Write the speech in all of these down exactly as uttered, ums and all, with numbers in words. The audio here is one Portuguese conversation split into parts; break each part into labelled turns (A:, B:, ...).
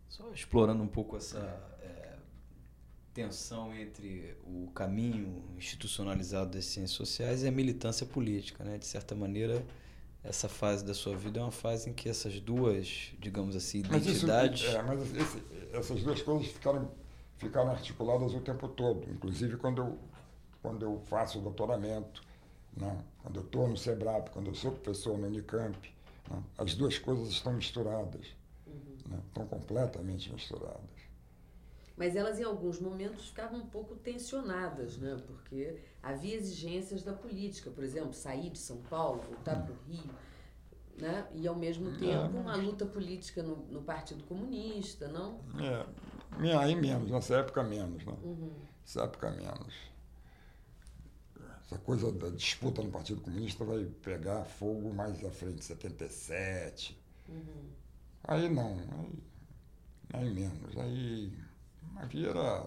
A: Só explorando um pouco essa é, tensão entre o caminho institucionalizado das ciências sociais e a militância política, né? De certa maneira, essa fase da sua vida é uma fase em que essas duas, digamos assim, identidades...
B: Mas, isso, é, mas esse, essas duas coisas ficaram, ficaram articuladas o tempo todo, inclusive quando eu, quando eu faço o doutoramento, né? Quando eu estou no SEBRAP, quando eu sou professor no Unicamp, né? As duas coisas estão misturadas, uhum. Né? Estão completamente misturadas.
C: Mas elas, em alguns momentos, ficavam um pouco tensionadas, né? Porque havia exigências da política, por exemplo, sair de São Paulo, voltar hum. para o Rio, né? E, ao mesmo tempo, é, mas... uma luta política no, no Partido Comunista, não?
B: É, aí menos, nessa época menos, né?
C: Uhum.
B: Nessa época menos. Essa coisa da disputa no Partido Comunista vai pegar fogo mais à frente, setenta e sete.
C: Uhum.
B: Aí não, aí, aí menos. Aí havia era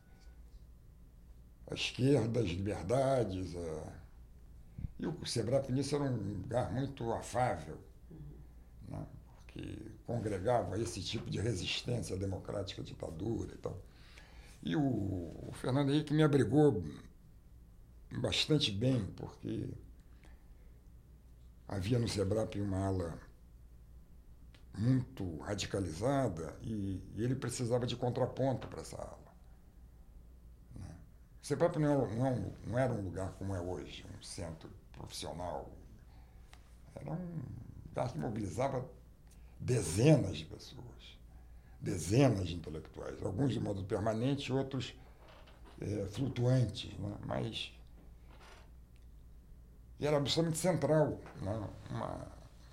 B: a esquerda, as liberdades, a... e o SEBRAP nisso era um lugar muito afável, uhum. Né? Porque congregava esse tipo de resistência democrática à ditadura e tal. E o, o Fernando Henrique me abrigou bastante bem, porque havia no SEBRAP uma ala muito radicalizada e, e ele precisava de contraponto para essa ala. Né? O SEBRAP não era, não, não era um lugar como é hoje, um centro profissional. Era um lugar que mobilizava dezenas de pessoas, dezenas de intelectuais, alguns de modo permanente, outros é, flutuantes, né? Mas e era absolutamente central, né? Uma,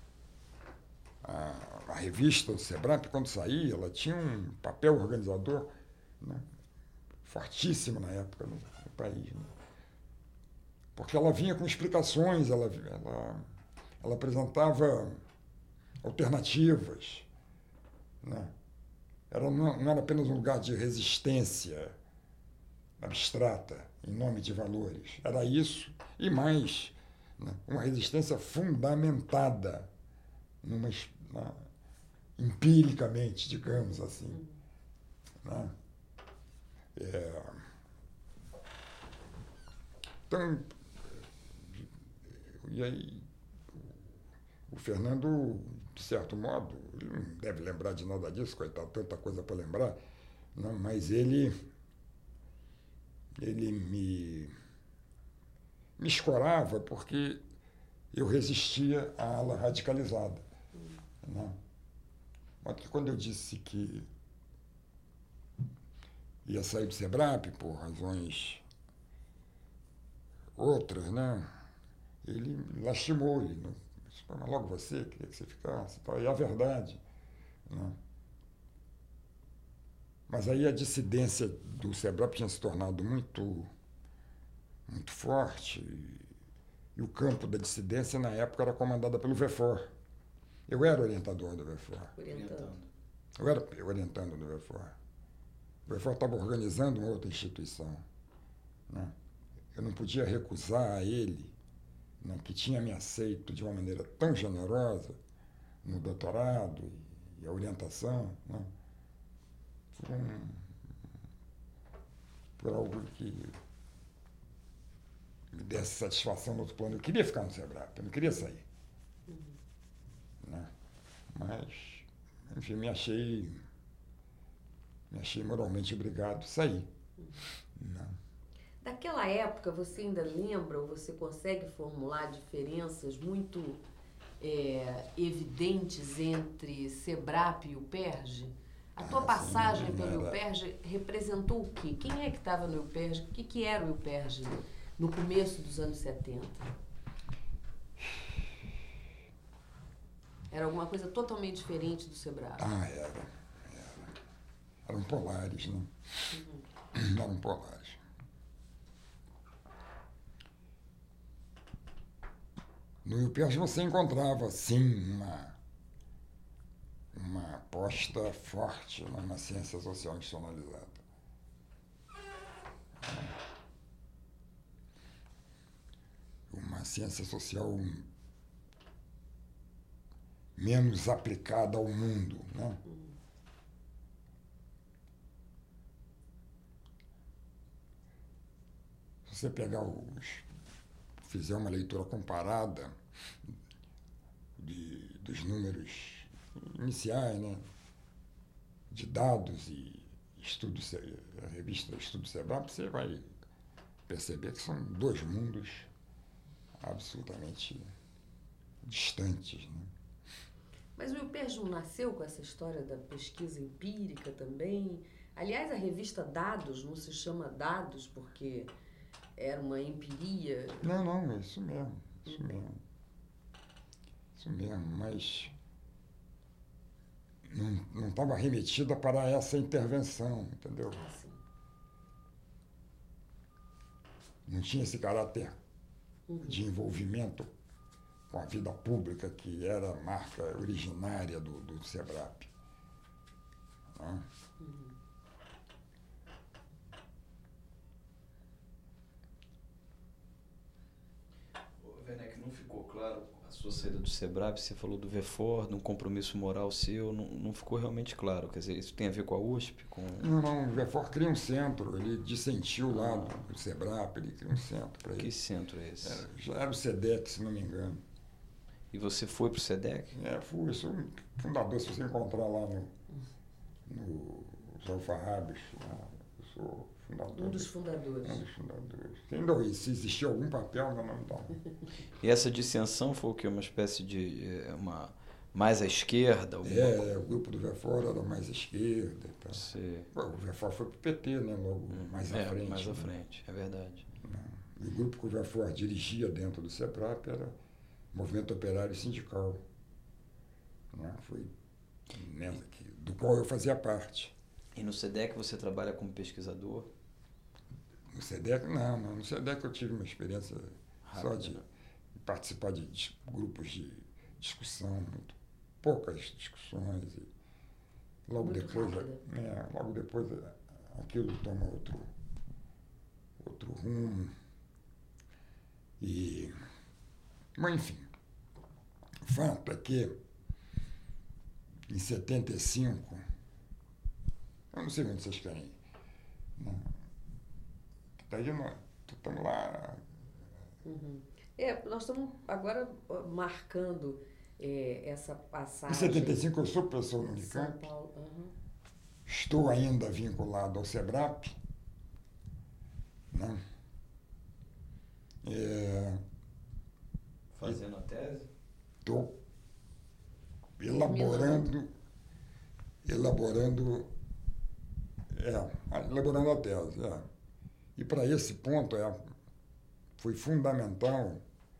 B: a, a revista do SEBRAP, quando saía, ela tinha um papel organizador, né? Fortíssimo na época no, no país, né? Porque ela vinha com explicações, ela, ela, ela apresentava alternativas, né? Era, não, não era apenas um lugar de resistência abstrata, em nome de valores. Era isso e mais, né? Uma resistência fundamentada, numa, na, empiricamente, digamos assim. Né? É, então, e aí, o Fernando, de certo modo, ele não deve lembrar de nada disso, coitado, tanta coisa para lembrar, não, mas ele, ele me, me escorava porque eu resistia à ala radicalizada. Né? Mas quando eu disse que ia sair do SEBRAP por razões outras, né? Ele lastimou, ele não, mas logo você, queria que você ficasse, e a verdade. Né? Mas aí a dissidência do SEBRAP tinha se tornado muito, muito forte, e, e o campo da dissidência, na época, era comandado pelo VEFOR. Eu era orientador do VEFOR.
C: Orientando.
B: Eu era orientando do VEFOR. O VEFOR estava organizando uma outra instituição. Né? Eu não podia recusar a ele, né, que tinha me aceito de uma maneira tão generosa no doutorado e, e a orientação, né, por, um, por algo que me desse satisfação no outro plano. Eu queria ficar no SEBRAP, eu não queria sair. Uhum. Né? Mas, enfim, me achei, me achei moralmente obrigado a sair. Uhum. Né?
C: Daquela época, você ainda lembra ou você consegue formular diferenças muito é, evidentes entre SEBRAP e UPERJ? A tua ah, passagem sim, pelo UPERJ representou o quê? Quem é que estava no UPERJ? O que, que era o UPERJ no começo dos anos setenta? Era alguma coisa totalmente diferente do SEBRAP?
B: Ah, era. era. Eram polares, né? Uhum. Eram polares. No UPERJ você encontrava, sim, uma, uma aposta forte na ciência social institucionalizada. Uma ciência social menos aplicada ao mundo, né? você pegar os... fizer uma leitura comparada de, dos números iniciais, né, de dados e estudos, a revista Estudo Sebrap, você vai perceber que são dois mundos absolutamente distantes, né?
C: Mas o IUPERJ não nasceu com essa história da pesquisa empírica também? Aliás, a revista Dados não se chama Dados porque era uma empiria?
B: Não, não, é isso mesmo, isso mesmo. Isso mesmo, mas não estava remetida para essa intervenção, entendeu?
C: Assim.
B: Não tinha esse caráter uhum. de envolvimento com a vida pública que era a marca originária do, do Sebrap. Né? Uhum.
A: Werneck, não ficou claro a sua saída do Sebrap, você falou do VEFOR, de um compromisso moral seu, não, não ficou realmente claro. Quer dizer, isso tem a ver com a U S P? Com...
B: Não, não, o VEFOR cria um centro, ele dissentiu lá do, do Sebrap, ele cria um centro para ele.
A: Que centro é esse?
B: Era, já era o SEDEC, se não me engano.
A: E você foi para o SEDEC?
B: É, fui, eu sou fundador, se você encontrar lá no, no os alfarrábios, eu sou fundador.
C: Um dos fundadores.
B: Um dos fundadores. Ainda se existia algum papel, meu nome não.
A: E essa dissensão foi o quê? Uma espécie de... uma mais à esquerda? Alguma...
B: É, o grupo do VEFOR era mais à esquerda. Tá.
A: Você...
B: Bom, o VEFOR foi para o P T, né? Logo hum, mais
A: é,
B: à frente.
A: mais à
B: né?
A: frente, é verdade.
B: E o grupo que o VEFOR dirigia dentro do Sebrap era o Movimento Operário Sindical. Né? Foi nessa aqui, do qual eu fazia parte.
A: E no SEDEC você trabalha como pesquisador?
B: No SEDEC, não, não. No SEDEC eu tive uma experiência Rápido, só de né? participar de, de grupos de discussão, muito poucas discussões. E logo
C: muito
B: depois, é, logo depois aquilo toma outro, outro rumo. E, mas enfim, o fato é que em setenta e cinco, eu não sei onde vocês querem ir, né? Daí nós estamos lá.
C: Uhum. É, nós estamos agora marcando é, essa passagem.
B: Em setenta e cinco eu sou professor no Unicamp.
C: São Paulo. Uhum.
B: Estou ainda vinculado ao Sebrap. Né? É,
A: Fazendo a tese?
B: Estou elaborando, elaborando, é, elaborando a tese. É. E para esse ponto é, foi fundamental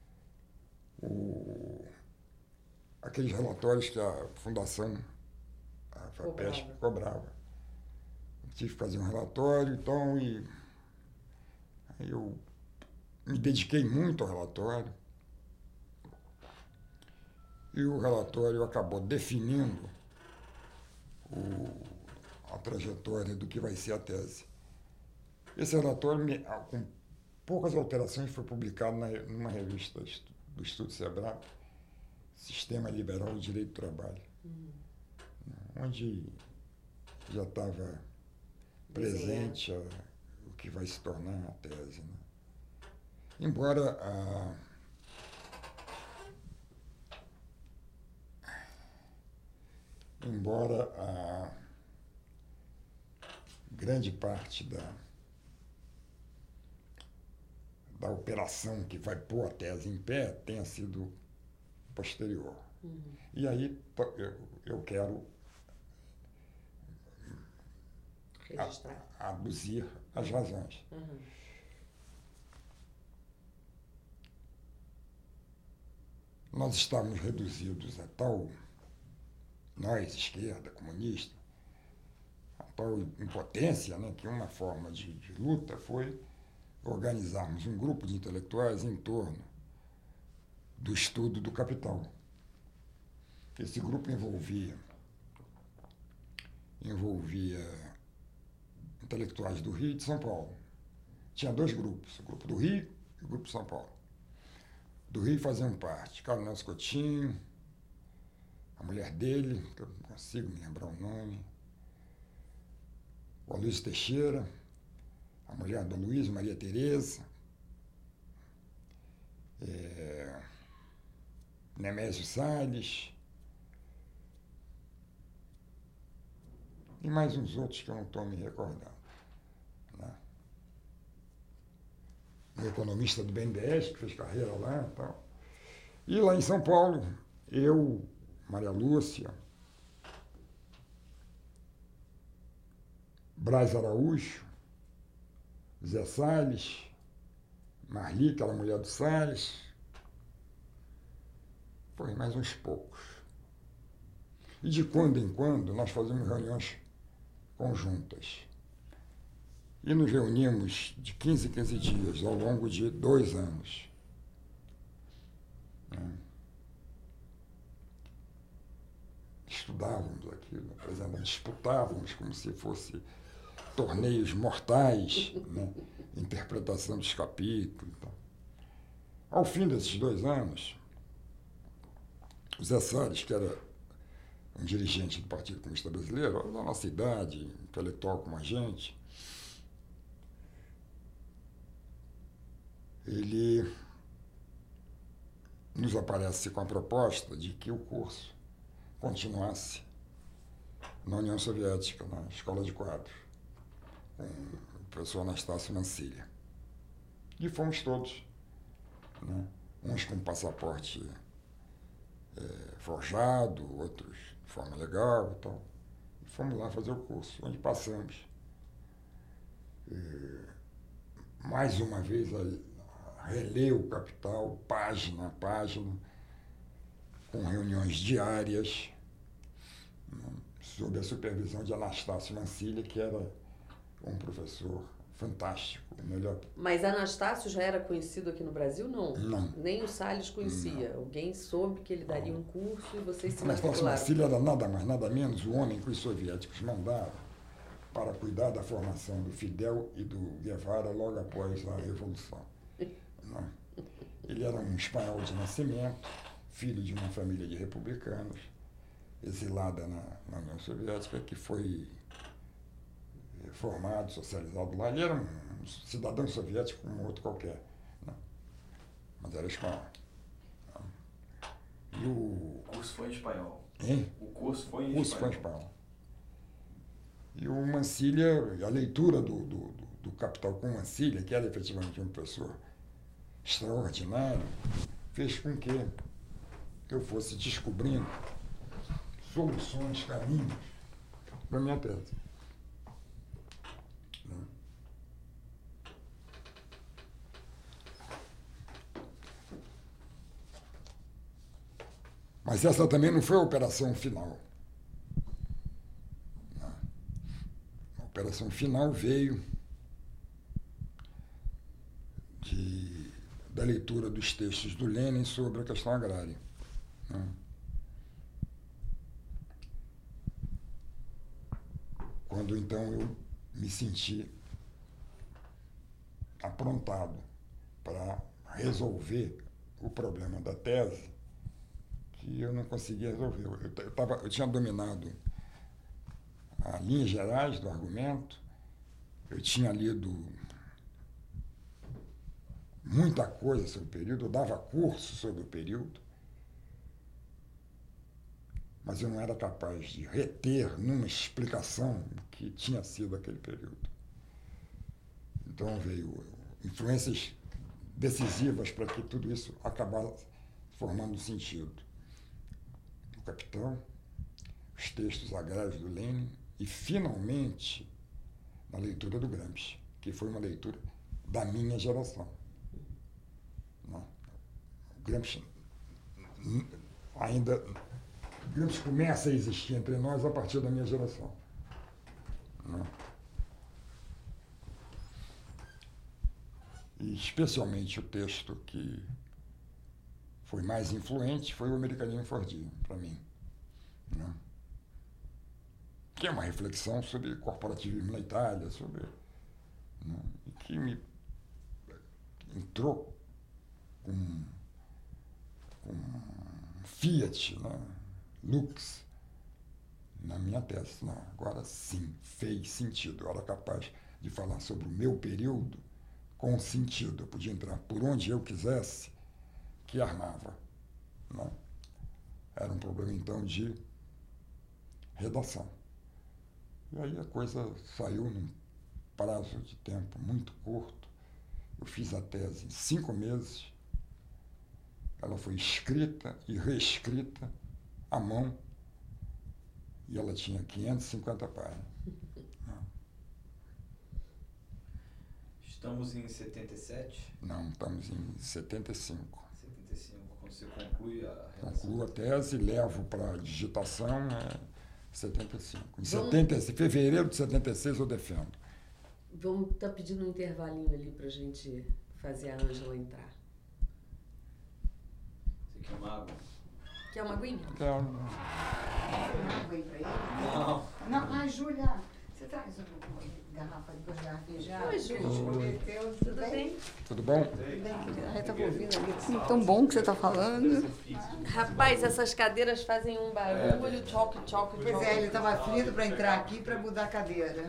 B: o, aqueles relatórios que a Fundação, a FAPESP, cobrava. cobrava. Eu tive que fazer um relatório, então, e aí eu me dediquei muito ao relatório. E o relatório acabou definindo o, a trajetória do que vai ser a tese. Esse relatório, com poucas alterações, foi publicado na, numa revista do Estudo Sebrap, Sistema Liberal de Direito do Trabalho, uhum. onde já estava presente a, o que vai se tornar a tese. Né? Embora a, embora a grande parte da da operação que vai pôr a tese em pé tenha sido posterior. Uhum. E aí eu, eu quero
C: registrar,
B: a, aduzir as razões.
C: Uhum.
B: Nós estávamos reduzidos a tal, nós, esquerda, comunista, a tal impotência, né, que uma forma de, de luta foi organizarmos um grupo de intelectuais em torno do estudo do capital. Esse grupo envolvia, envolvia intelectuais do Rio e de São Paulo. Tinha dois grupos, o grupo do Rio e o grupo de São Paulo. Do Rio faziam parte Carlos Nelson Coutinho, a mulher dele, que eu não consigo me lembrar o nome, o Aloysio Teixeira, a mulher do Luiz, Maria Tereza, é, Nemésio Salles, e mais uns outros que eu não estou me recordando. Né? Um economista do B N D E S, que fez carreira lá e tal. E lá em São Paulo, eu, Maria Lúcia, Braz Araújo, Zé Salles, Marli, aquela mulher do Salles, foi mais uns poucos. E de quando em quando nós fazíamos reuniões conjuntas. E nos reunimos de quinze em quinze dias, ao longo de dois anos. Né? Estudávamos aquilo, por exemplo, disputávamos como se fosse torneios mortais, né? Interpretação dos capítulos. Então. Ao fim desses dois anos, o Zé Salles, que era um dirigente do Partido Comunista Brasileiro, da nossa idade, intelectual como a gente, ele nos aparece com a proposta de que o curso continuasse na União Soviética, na Escola de Quadros, com o professor Anastácio Mancilha. E fomos todos, né? Uns com passaporte é, forjado, outros de forma legal e tal. E fomos lá fazer o curso, onde passamos é, mais uma vez a, a reler o Capital, página a página, com reuniões diárias, né, sob a supervisão de Anastácio Mancilha, que era um professor fantástico, o melhor.
C: Mas Anastácio já era conhecido aqui no Brasil, não?
B: Não.
C: Nem o Salles conhecia. Não. Alguém soube que ele daria um curso e vocês se matricularam.
B: Anastácio Mancilha era nada mais, nada menos o homem que os soviéticos mandaram para cuidar da formação do Fidel e do Guevara logo após a Revolução. Não. Ele era um espanhol de nascimento, filho de uma família de republicanos, exilada na, na União Soviética, que foi formado, socializado lá. Ele era um cidadão soviético como outro qualquer, né? Mas era espanhol.
A: E o... o curso foi em espanhol?
B: Hein?
A: O curso foi em
B: o curso
A: espanhol?
B: foi em espanhol. E o Mancilha, a leitura do, do, do, do Capital com Mancilha, que era efetivamente um professor extraordinário, fez com que eu fosse descobrindo soluções, caminhos para a minha tese. Mas essa também não foi a operação final. A operação final veio de, da leitura dos textos do Lenin sobre a questão agrária. Né? Quando então eu me senti aprontado para resolver o problema da tese, que eu não conseguia resolver. Eu, eu, tava, eu tinha dominado as linhas gerais do argumento, eu tinha lido muita coisa sobre o período, eu dava curso sobre o período, mas eu não era capaz de reter numa explicação o que tinha sido aquele período. Então veio influências decisivas para que tudo isso acabasse formando sentido. O Capital, os textos agrários do Lenin e, finalmente, na leitura do Gramsci, que foi uma leitura da minha geração. Não. O Gramsci ainda... O Gramsci começa a existir entre nós a partir da minha geração. Não. E, especialmente, o texto que foi mais influente foi o Americanismo Fordio, para mim. Né? Que é uma reflexão sobre corporativismo na Itália, sobre, né? E que me entrou com, com Fiat, né? Lux, na minha tese. Não, agora sim, fez sentido. Eu era capaz de falar sobre o meu período com sentido. Eu podia entrar por onde eu quisesse que armava. Né? Era um problema, então, de redação. E aí a coisa saiu num prazo de tempo muito curto. Eu fiz a tese em cinco meses. Ela foi escrita e reescrita à mão. E ela tinha quinhentas e cinquenta páginas.
A: Estamos em setenta e sete?
B: Não, estamos em setenta e cinco.
A: setenta e cinco, quando você conclui a redação.
B: Concluo a tese, levo para a digitação, é setenta e cinco. Em
C: Vamos...
B: setenta, fevereiro de setenta e seis eu defendo.
C: Vamos estar tá pedindo um intervalinho ali para a gente fazer a Ângela entrar.
A: Você quer uma água?
C: Quer uma aguinha?
B: Quero.
D: Uma aguinha para ele?
A: Não.
D: Não, ai, Júlia, você traz uma garrafa, duas garrafinhas já?
C: Oi, Júlia.
D: Prometeu,
C: Tudo bem?
B: Tudo bom?
D: Tudo bem, querida. Eu estava ouvindo ali, assim, tão bom que você está falando.
C: Rapaz, essas cadeiras fazem um barulho, choque, choque, choque.
D: Pois é, ele estava aflito para entrar aqui para mudar a cadeira.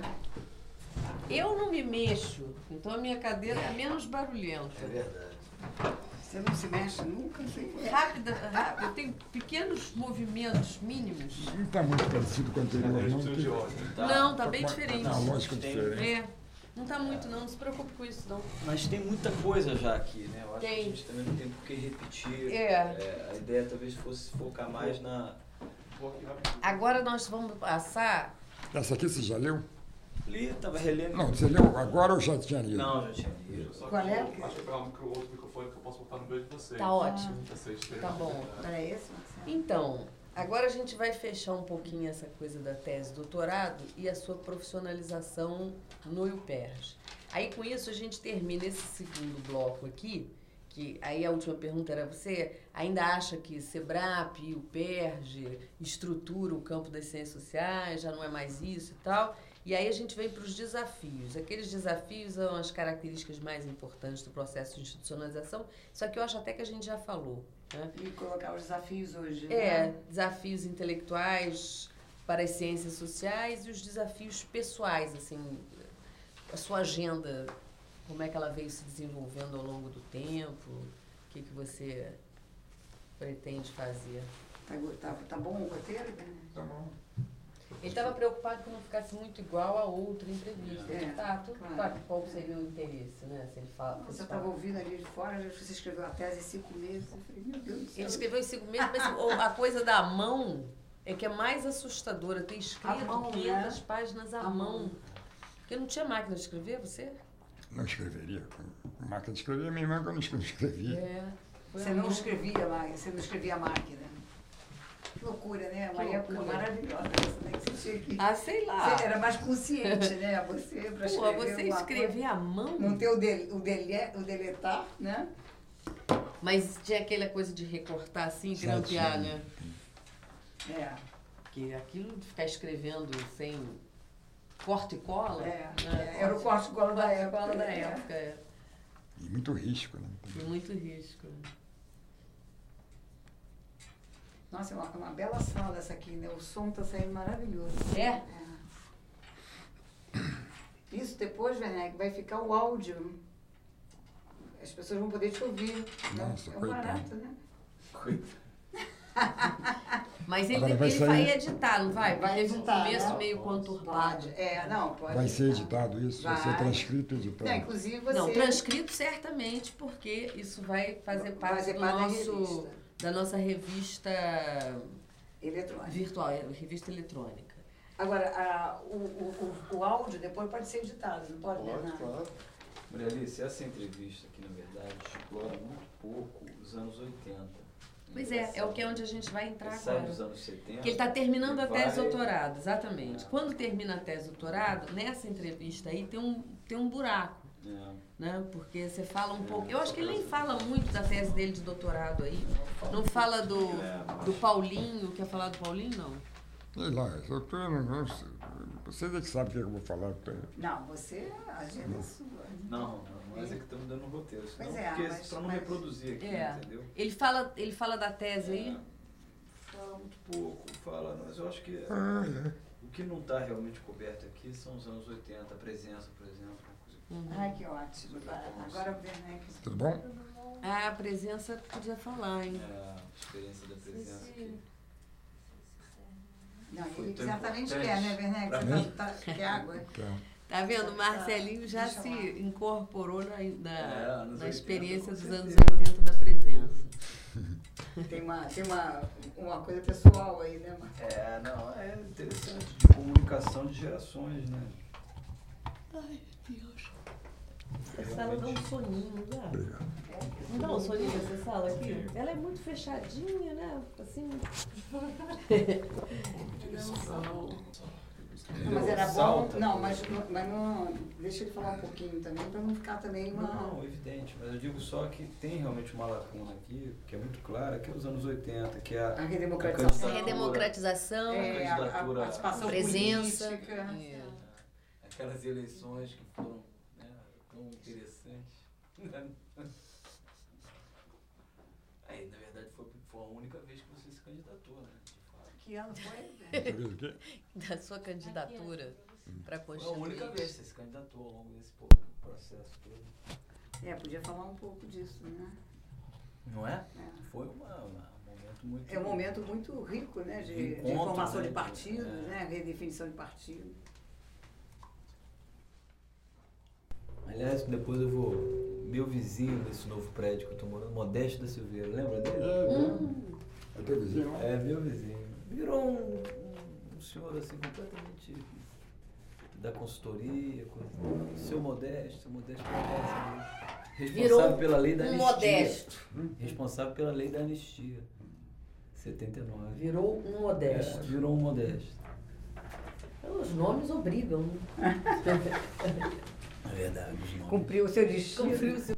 C: Eu não me mexo, então a minha cadeira é menos barulhenta.
A: É verdade.
D: Você não se mexe nunca? Assim.
C: Rápida, rápida, eu tenho pequenos movimentos mínimos.
B: Não está muito parecido com o anterior, não.
C: Não, tá bem diferente.
B: Não, lógico diferente.
C: É, não tá muito não, não se preocupe com isso não.
A: Mas tem muita coisa já aqui, né? Eu acho
C: Tem.
A: que a gente também não tem por que repetir.
C: É.
A: É, a ideia talvez fosse focar mais na...
C: Agora nós vamos passar...
B: Essa aqui você já leu?
A: Li, tava relendo.
B: Não, você leu agora ou já tinha lido?
A: Não, já tinha lido.
D: Qual é?
E: Acho que eu pegar um micro, outro microfone que eu posso botar no meio de vocês.
C: Tá ótimo.
E: Vocês terem-
C: Tá bom.
D: Era esse, Marcelo?
C: Então, agora a gente vai fechar um pouquinho essa coisa da tese de doutorado e a sua profissionalização no IUPERJ. Aí com isso a gente termina esse segundo bloco aqui, que aí a última pergunta era, você ainda acha que SEBRAP e IUPERJ estrutura o campo das ciências sociais, já não é mais isso e tal? E aí a gente vem para os desafios. Aqueles desafios são as características mais importantes do processo de institucionalização. Isso aqui eu acho até que a gente já falou, né?
D: E colocar os desafios hoje.
C: É,
D: né?
C: desafios intelectuais para as ciências sociais e os desafios pessoais, assim, a sua agenda, como é que ela veio se desenvolvendo ao longo do tempo, o que, que você pretende fazer.
D: Tá, tá, tá bom o roteiro? Né?
B: Tá bom.
C: Ele estava preocupado que não ficasse muito igual a outra entrevista.
D: É,
C: tá, tudo
D: claro.
C: claro. Qual seria o interesse, né? Se ele fala,
D: Você
C: fosse
D: estava
C: falar.
D: ouvindo ali de fora, você escreveu a tese em cinco meses. Eu falei, meu Deus do céu.
C: Ele escreveu em cinco meses, mas o- a coisa da mão é que é mais assustadora. Ter escrito
D: A mão,
C: quinhentas
D: né?
C: páginas à
D: A
C: mão.
D: mão.
C: Porque não tinha máquina de escrever, você?
B: Não escreveria. Com máquina de escrever, minha irmã que eu não escrevia.
C: É. Foi
D: Você
C: a
D: não
C: mão.
D: escrevia mais, você não escrevia a máquina. Que loucura, né? Uma
C: Que
D: época
C: loucura.
D: maravilhosa. Você nem sentia que.
C: Ah, sei lá.
D: Você era mais consciente, né? Você, para
C: Pô,
D: escrever.
C: você
D: alguma
C: escrever à mão?
D: coisa, não ter o, del, o, dele, o deletar, né?
C: Mas tinha aquela coisa de recortar assim,
B: Já
C: grampear,
B: tinha.
C: né?
D: É.
C: Porque aquilo de ficar escrevendo sem corta e cola.
D: É,
C: né?
D: é, era o corte e cola da
C: Corte e
D: época,
C: cola da
D: é.
C: época, é.
B: E muito risco, né?
C: E muito risco. né?
D: Nossa, é uma, uma bela sala essa aqui, né? O som tá saindo maravilhoso.
C: É?
D: Isso depois, Werneck, vai ficar o áudio. As pessoas vão poder te ouvir.
B: Nossa,
D: é um
B: coitado.
D: barato, né?
C: Mas ele,
B: Agora vai
C: ele
B: sair-
C: vai editar, não vai? Porque
D: Vai
C: teve um
D: editar,
C: começo
D: né?
C: meio conturbado.
D: Pode. É, não, pode.
B: Vai ser editado isso? Vai, ser
D: Vai.
B: transcrito e editado?
D: Não, inclusive você.
C: Não, transcrito certamente, porque isso vai fazer
D: Vai
C: parte
D: fazer
C: do
D: parte da
C: nosso,
D: revista.
C: da nossa revista
D: Eletrônico.
C: virtual, é, revista eletrônica.
D: Agora, a, o, o, o, o áudio depois pode ser editado, não pode, Bernardo?
A: Maria Alice, essa entrevista aqui, na verdade, explora muito pouco os anos oitenta.
C: Pois é, é o que é onde a gente vai entrar
A: Ele sai
C: agora.
A: dos anos setenta.
C: Que ele está terminando a
A: e
C: tese de
A: vai-
C: doutorado, exatamente.
A: É.
C: Quando termina a tese de doutorado, nessa entrevista aí tem um, tem um buraco,
A: É.
C: né? Porque você fala um pouco... Eu acho que ele nem fala muito da tese dele de doutorado aí. Não fala do, do Paulinho. Quer falar do Paulinho, não?
B: Sei lá, eu tô, não, não, vocês é que sabem o que eu vou falar. Tô-
D: Não, você, a agenda é sua.
A: Não, não, mas é que estamos dando um roteiro. Senão,
D: Pois é,
A: porque
D: mas-
A: para não
D: mas-
A: reproduzir aqui,
C: É.
A: entendeu?
C: Ele fala, ele fala da tese aí?
A: É, fala muito pouco, fala, mas eu acho que
B: Ah, é.
A: o que não está realmente coberto aqui são os anos oitenta, a presença, por exemplo. Uma coisa
D: Ai, que ótimo. Agora o Werneck.
B: Tudo bom?
C: Ah, a presença podia falar, hein?
A: é, a experiência da presença aqui.
D: Não,
A: Foi
D: ele
A: tão
D: certamente
A: importante
D: quer, né, Werneck?
A: pra
D: Você
B: mim.
D: tá, tá, quer água?
B: Então,
C: Tá vendo? O Marcelinho já
D: Deixa
C: se
D: lá.
C: incorporou na,
A: É,
C: na,
A: anos
C: na
A: oitenta,
C: experiência
A: com
C: dos anos
A: certeza.
C: oitenta da presença.
D: Tem uma, tem uma, uma coisa pessoal aí, né, Marcelo?
A: É, não, é interessante, de comunicação de gerações, né?
C: Ai, meu Deus. Essa sala dá um soninho, não dá?
B: obrigado.
C: Não dá um soninho essa sala aqui? Ela é muito fechadinha, né? Assim.
D: Não, mas era bom.
A: Salta.
D: Não, mas, mas não. Deixa ele falar um pouquinho também, para não ficar também uma.
A: Não, evidente, mas eu digo só que tem realmente uma lacuna aqui, que é muito clara, que é os anos oitenta, que é a,
D: A
A: a
D: redemocratização.
A: candidatura-
C: Redemocratização,
D: É, a, a
A: candidatura-
D: participação
C: presença.
D: política.
C: É.
A: aquelas eleições que foram, né, tão interessantes. Aí, na verdade, foi, foi a única vez que você se candidatou, né? De fato.
D: Que ano foi?
B: Você viu o quê?
C: Da sua candidatura para
A: Foi a
C: constituir.
A: única vez que você se candidatou ao longo desse pô, processo todo.
D: É, podia falar um pouco disso, né?
A: Não é?
D: É.
A: Foi uma, uma- um momento muito...
D: É um momento muito rico, né? De, de
A: Encontro,
D: formação
A: né,
D: de
A: de-
D: partidos,
A: é.
D: né? Redefinição de partido.
A: Aliás, depois eu vou... Meu vizinho desse novo prédio que eu tô morando, Modesto da Silveira, lembra dele?
C: Hum,
B: É teu vizinho?
A: É, meu vizinho. Virou um, um, um senhor assim completamente da consultoria, coisa. Seu Modesto, seu Modesto Modesto.
C: Virou
A: Responsável pela lei da
C: um
A: anistia.
C: modesto.
A: Responsável pela lei da anistia. setenta e nove.
C: Virou um
A: É,
C: modesto.
A: virou um Modesto.
C: Os nomes obrigam, né?
A: É verdade, os nomes.
D: Cumpriu o seu destino.
C: Cumpriu o seu.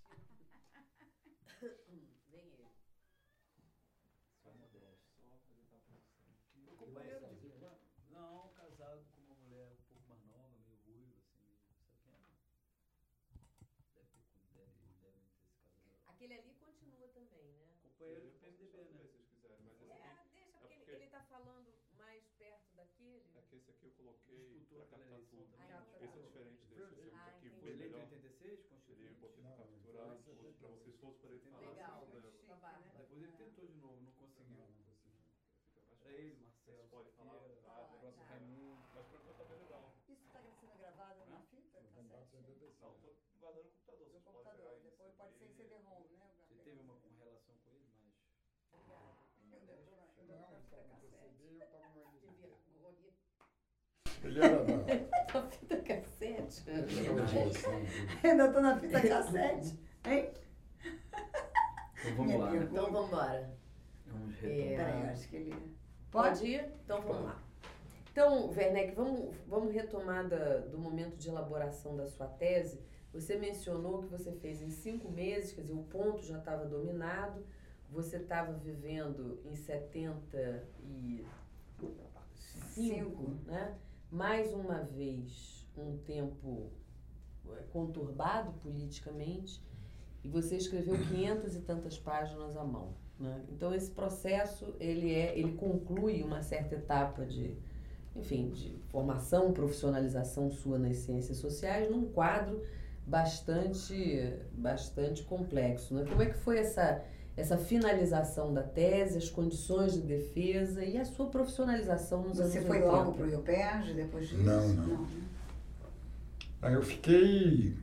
A: Não, casado com uma mulher um pouco mais nova, meio ruiva, assim, sabe quem é? Deve ter, deve, deve ter se casado.
C: Aquele ali continua também, né?
A: Companheiro do P M D B, né?
E: Se vocês quiserem, mas esse
C: É,
E: aqui,
C: deixa,
E: é
C: porque ele,
E: porque-
C: ele tá falando mais perto daquele.
E: é que esse aqui eu coloquei
A: Disputou
E: pra
A: aquela
E: captar
A: eleição
E: tudo.
A: também.
C: Ah,
E: Esse é diferente desse. Esse
C: Ah,
E: aqui
C: entendi.
E: foi
A: Eleito em
E: melhor.
A: oitenta e seis,
E: Ele
A: constituinte.
E: botou pra
B: Não,
E: capturar
B: foi
E: outros pra vocês todos poderem falar.
C: Legal.
E: se puder.
C: Babá.
A: Depois ele tentou de novo, não conseguiu.
B: Não, não consegui.
E: Fica mais
A: Era ele,
E: fácil.
A: Marcelo,
E: Vocês podem falar,
A: Siqueira,
E: tá?
A: o próximo
D: tá.
A: Raimundo.
E: Mas pra mim tá bem legal.
D: Isso está sendo gravado na fita?
B: Foi candidato
D: Cassete?
B: em oitenta e seis.
E: Não, tô guardando no computador.
D: No
E: Vocês podem
D: computador.
E: pegar isso
D: Depois pode ser em
E: e-
D: C D ROM, né?
A: Você teve uma, uma relação com ele, mas...
D: Eu ainda tô na- ainda
B: Não,
D: tô na
B: ele
D: fita
B: estava no P C
D: cassete.
B: B e eu estava no
C: Que
B: M D B.
C: vergonha.
B: Ele era da...
C: A fita cassete.
B: ele era da direção do-
D: Ainda tô na fita cassete, hein?
A: Então vamos lá, né?
C: Então vamos embora.
A: Vamos
C: É.
A: retomar.
D: Peraí, eu acho que ele.
C: Pode ir? Então vamos lá. Então, Werneck, vamos, vamos retomar da, do momento de elaboração da sua tese. Você mencionou que você fez em cinco meses, quer dizer, o ponto já estava dominado. Você estava vivendo em setenta e cinco, né? Mais uma vez, um tempo eh, conturbado politicamente, e você escreveu quinhentas e tantas páginas à mão, né? Então esse processo ele é, ele conclui uma certa etapa de, enfim, de formação, profissionalização sua nas ciências sociais num quadro bastante, bastante complexo, né? Como é que foi essa essa finalização da tese, as condições de defesa e a sua profissionalização nos anos
D: Você
C: oitenta?
D: foi logo pro I U P E R J depois disso?
B: Não, não.
D: Não, né?
B: Aí eu fiquei.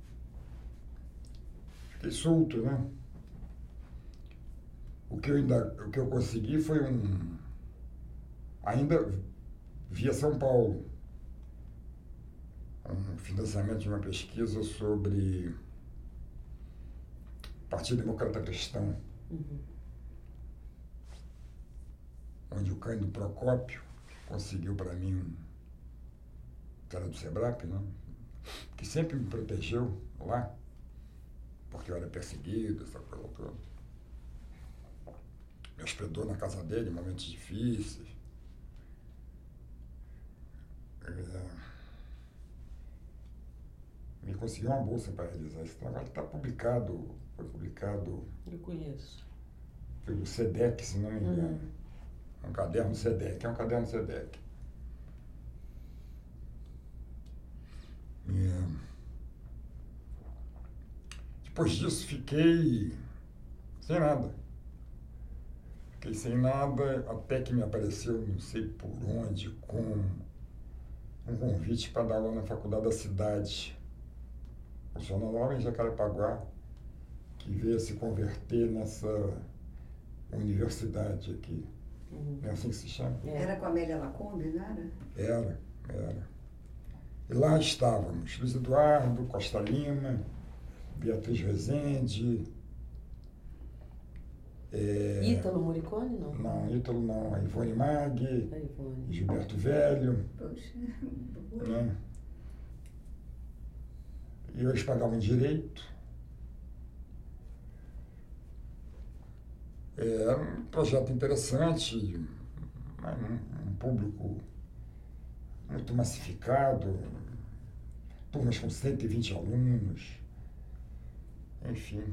B: Fiquei solto, né? O que eu ainda. O que eu consegui foi um. Ainda via São Paulo. Um financiamento de uma pesquisa sobre Partido Democrata Cristão,
C: Uhum.
B: onde o Cândido Procópio conseguiu para mim um cara do SEBRAP, né? Que sempre me protegeu lá, porque eu era perseguido, essa coisa toda. Me hospedou na casa dele em momentos difíceis. É, me conseguiu uma bolsa para realizar esse trabalho. Está publicado, foi publicado
C: Eu conheço.
B: pelo SEDEC, se não me engano.
C: Uhum.
B: É um caderno SEDEC, é um caderno SEDEC. Depois disso, fiquei sem nada. Fiquei sem nada, até que me apareceu, não sei por onde, com um convite para dar aula na faculdade da cidade. Profissional lá em Jacarepaguá, que veio se converter nessa universidade aqui.
C: Uhum.
B: Não é assim que se chama?
C: É.
D: Era com a Amélia Lacombe, não era?
B: Era, era. E lá estávamos Luiz Eduardo, Costa Lima, Beatriz Rezende. É,
C: Ítalo Morricone, não?
B: não, Ítalo não, a Ivone Mag,
C: A Ivone.
B: Gilberto Velho,
D: Poxa.
B: né? E eles pagavam direito. Era um projeto interessante, um, um público muito massificado, turmas com cento e vinte alunos, enfim.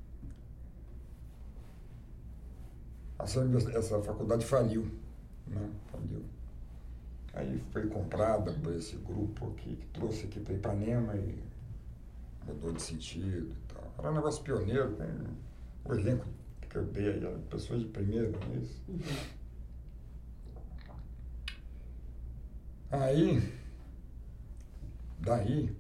B: Essa, essa faculdade faliu, né? Faliu. Aí foi comprada por esse grupo aqui, que trouxe aqui para Ipanema e mudou de sentido e tal. Era um negócio pioneiro, com o elenco que eu dei, eram pessoas de primeira, não é isso?
C: Uhum.
B: Aí, daí,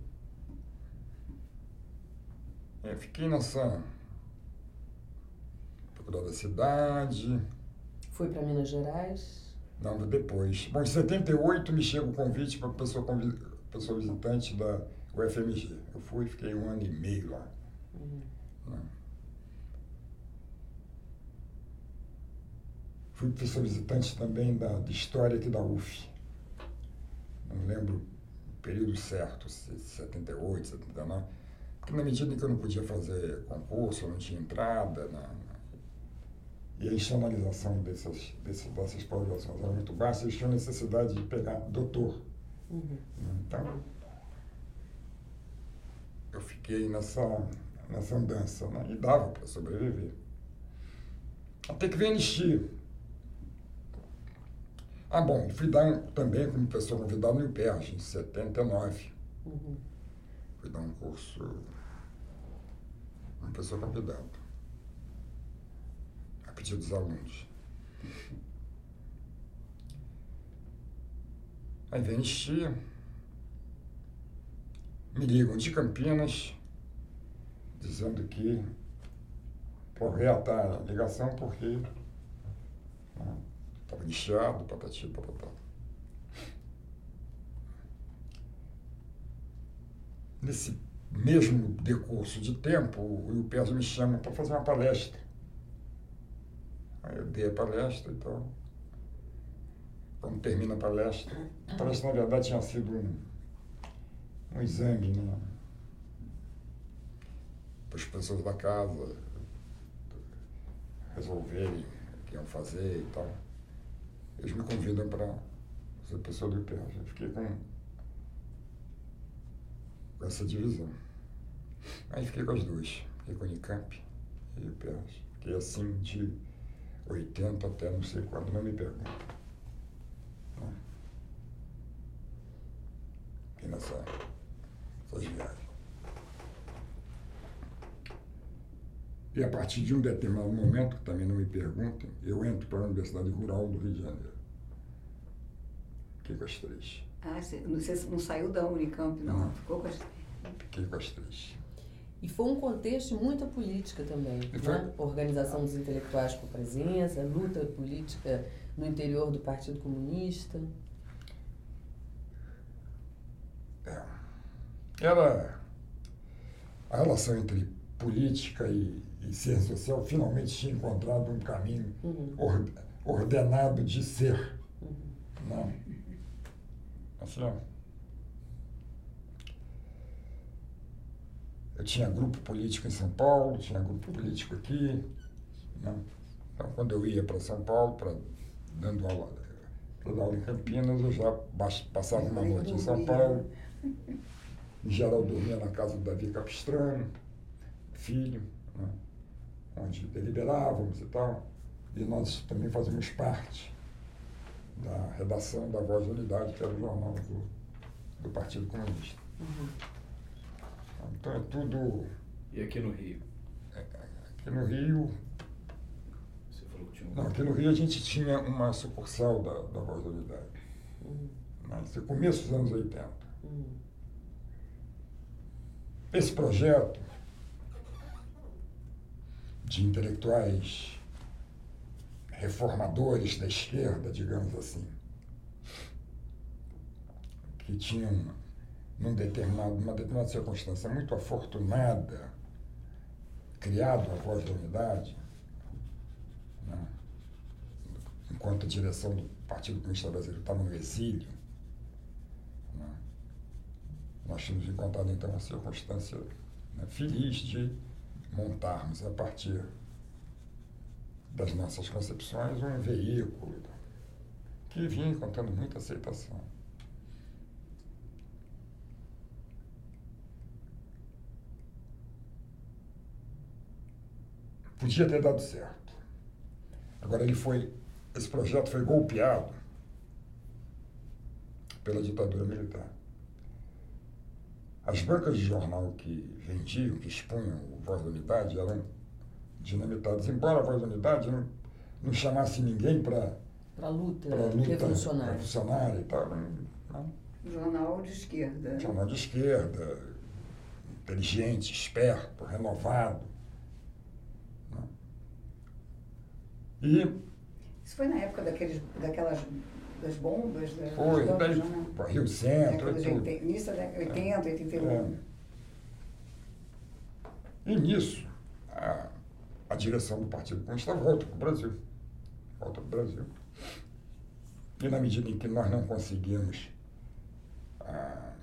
B: eu fiquei nessa faculdade da cidade.
C: Foi para Minas Gerais?
B: Não, depois. Bom, em setenta e oito me chega o convite para pessoa, convi- pessoa visitante da U F M G. Eu fui e fiquei um ano e meio lá.
C: Uhum.
B: Né? Fui professor visitante também da, de História aqui da U F. Não lembro o período certo, se setenta e oito, setenta e nove. Porque na medida em que eu não podia fazer concurso, eu não tinha entrada, na, na, e a institucionalização dessas, dessas, dessas pós-graduações era muito baixa, eles tinham necessidade de pegar doutor.
C: Uhum.
B: Então, eu fiquei nessa, nessa andança, né? E dava para sobreviver. Até que veio a anistia. Ah, bom, fui dar um, também como pessoa convidada no IUPERJ, em setenta e nove.
C: Uhum.
B: Fui dar um curso, uma pessoa convidada, a pedido dos alunos. Aí vem a anistia, me ligam de Campinas, dizendo que vou reatar a ligação porque estava anistiado, patati, patatá. Nesse mesmo decurso de tempo, o IUPERJ me chama para fazer uma palestra. Aí eu dei a palestra e tal. Quando termina a palestra, a palestra na verdade tinha sido um, um exame, né? Para as pessoas da casa resolverem o que iam fazer e tal. Eles me convidam para ser pessoa do IUPERJ. Eu fiquei com essa divisão. Aí fiquei com as duas. Fiquei com a Unicamp e o IUPERJ. Fiquei assim de oitenta até não sei quando, não me pergunto. Fiquei nessa, nessas viagens. E a partir de um determinado momento, que também não me perguntam, eu entro para a Universidade Rural do Rio de Janeiro. Fiquei com as três.
D: Ah, você você não saiu da Unicamp, não?
B: Não.
D: Ficou com as...
B: Fiquei com as três.
C: E foi um contexto de muita política também,
B: E foi-
C: né? Organização dos intelectuais com presença, luta política no interior do Partido Comunista.
B: É. Era a relação entre política e, e ciência social finalmente tinha encontrado um caminho
C: Uhum.
B: or- ordenado de ser.
C: Uhum.
B: Não. Assim, ó. Eu tinha grupo político em São Paulo, tinha grupo político aqui. Né? Então, quando eu ia para São Paulo, pra, dando aula, para dar aula em Campinas, eu já bas- passava uma noite em São Paulo. Em geral, dormia na casa do Davi Capistrano, filho, né? Onde deliberávamos e tal. E nós também fazíamos parte da redação da Voz da Unidade, que era o jornal do, do Partido Comunista.
C: Uhum.
B: Então é tudo
A: E aqui no Rio?
B: Aqui no Rio...
A: Você falou que tinha um...
B: Não, aqui no Rio a gente tinha uma sucursal da, da Voz da Unidade.
C: Hum,
B: Né? No começo dos anos oitenta.
C: hum,
B: Esse projeto de intelectuais reformadores da esquerda, digamos assim, que tinham, num determinado, numa determinada circunstância muito afortunada, criado a Voz da Unidade, né? Enquanto a direção do Partido Comunista Brasileiro estava no exílio, né? Nós tínhamos encontrado, então, uma circunstância, né, feliz de montarmos, a partir das nossas concepções, um veículo que vinha encontrando muita aceitação. Podia ter dado certo. Agora, ele foi, esse projeto foi golpeado pela ditadura militar. As bancas de jornal que vendiam, que expunham o Voz da Unidade, eram dinamitadas. Embora a Voz da Unidade não, não chamasse ninguém para
C: para a luta,
B: luta
C: revolucionária.
B: revolucionária e tal. Não, não.
D: Jornal de esquerda.
B: Jornal de esquerda, inteligente, esperto, renovado. Não. E
D: Isso foi na época daqueles, daquelas das bombas? Da,
B: foi,
D: das
B: daí,
D: bombas, né?
B: para Rio Centro
D: Década
B: e
D: de
B: tudo.
D: oitenta, início da década de oitenta, oitenta e um.
B: É. E nisso, a, a direção do Partido Comunista volta para o Brasil. Volta para o Brasil. E na medida em que nós não conseguimos a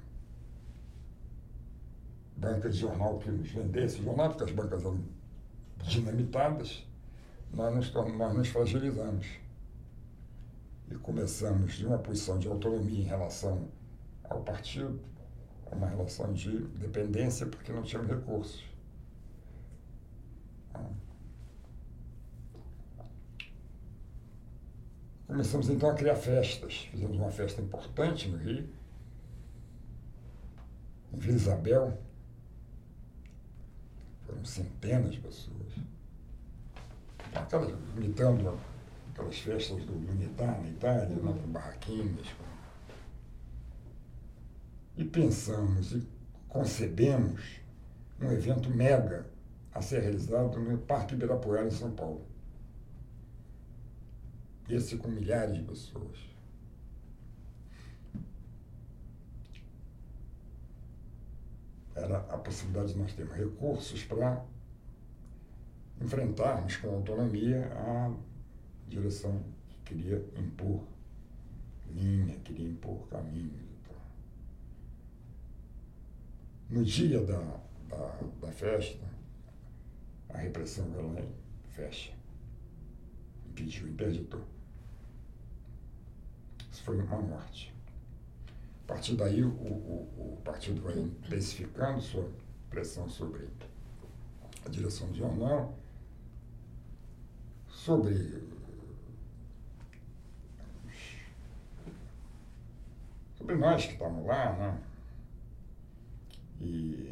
B: banca de jornal que nos vendesse jornal, porque as bancas eram dinamitadas, nós nos, torn- nós nos fragilizamos. E começamos de uma posição de autonomia em relação ao partido, a uma relação de dependência, porque não tínhamos recursos. Começamos então a criar festas. Fizemos uma festa importante no Rio, em Vila Isabel. Foram centenas de pessoas. Aquelas, imitando aquelas festas do Unitá na Itália, né, com barraquinhas. E pensamos e concebemos um evento mega a ser realizado no Parque Ibirapuera, em São Paulo. Esse com milhares de pessoas. Era a possibilidade de nós termos recursos para enfrentarmos com autonomia a direção que queria impor linha, queria impor caminhos e tal. No dia da, da, da festa, a repressão vai lá e fecha. Impediu, interditou. Isso foi uma morte. A partir daí, o, o, o partido vai intensificando sua pressão sobre a direção do jornal, sobre, sobre nós que estávamos lá, né? E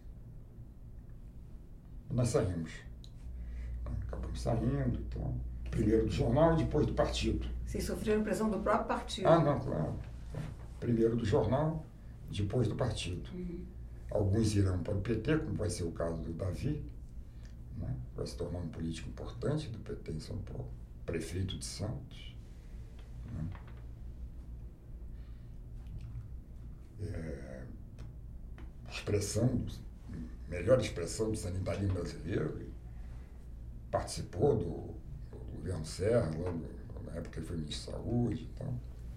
B: nós saímos. Acabamos saindo, então, primeiro do jornal e depois do partido.
D: Vocês sofreram pressão do próprio partido?
B: Ah, não, claro. Primeiro do jornal, depois do partido.
D: Uhum.
B: Alguns irão para o P T, como vai ser o caso do Davi, né? Vai se tornar um político importante do P T em São Paulo, prefeito de Santos. Né? É, expressão, melhor expressão do sanitarismo brasileiro, e participou do, do governo Serra, lá no, na época ele foi ministro da Saúde. Então.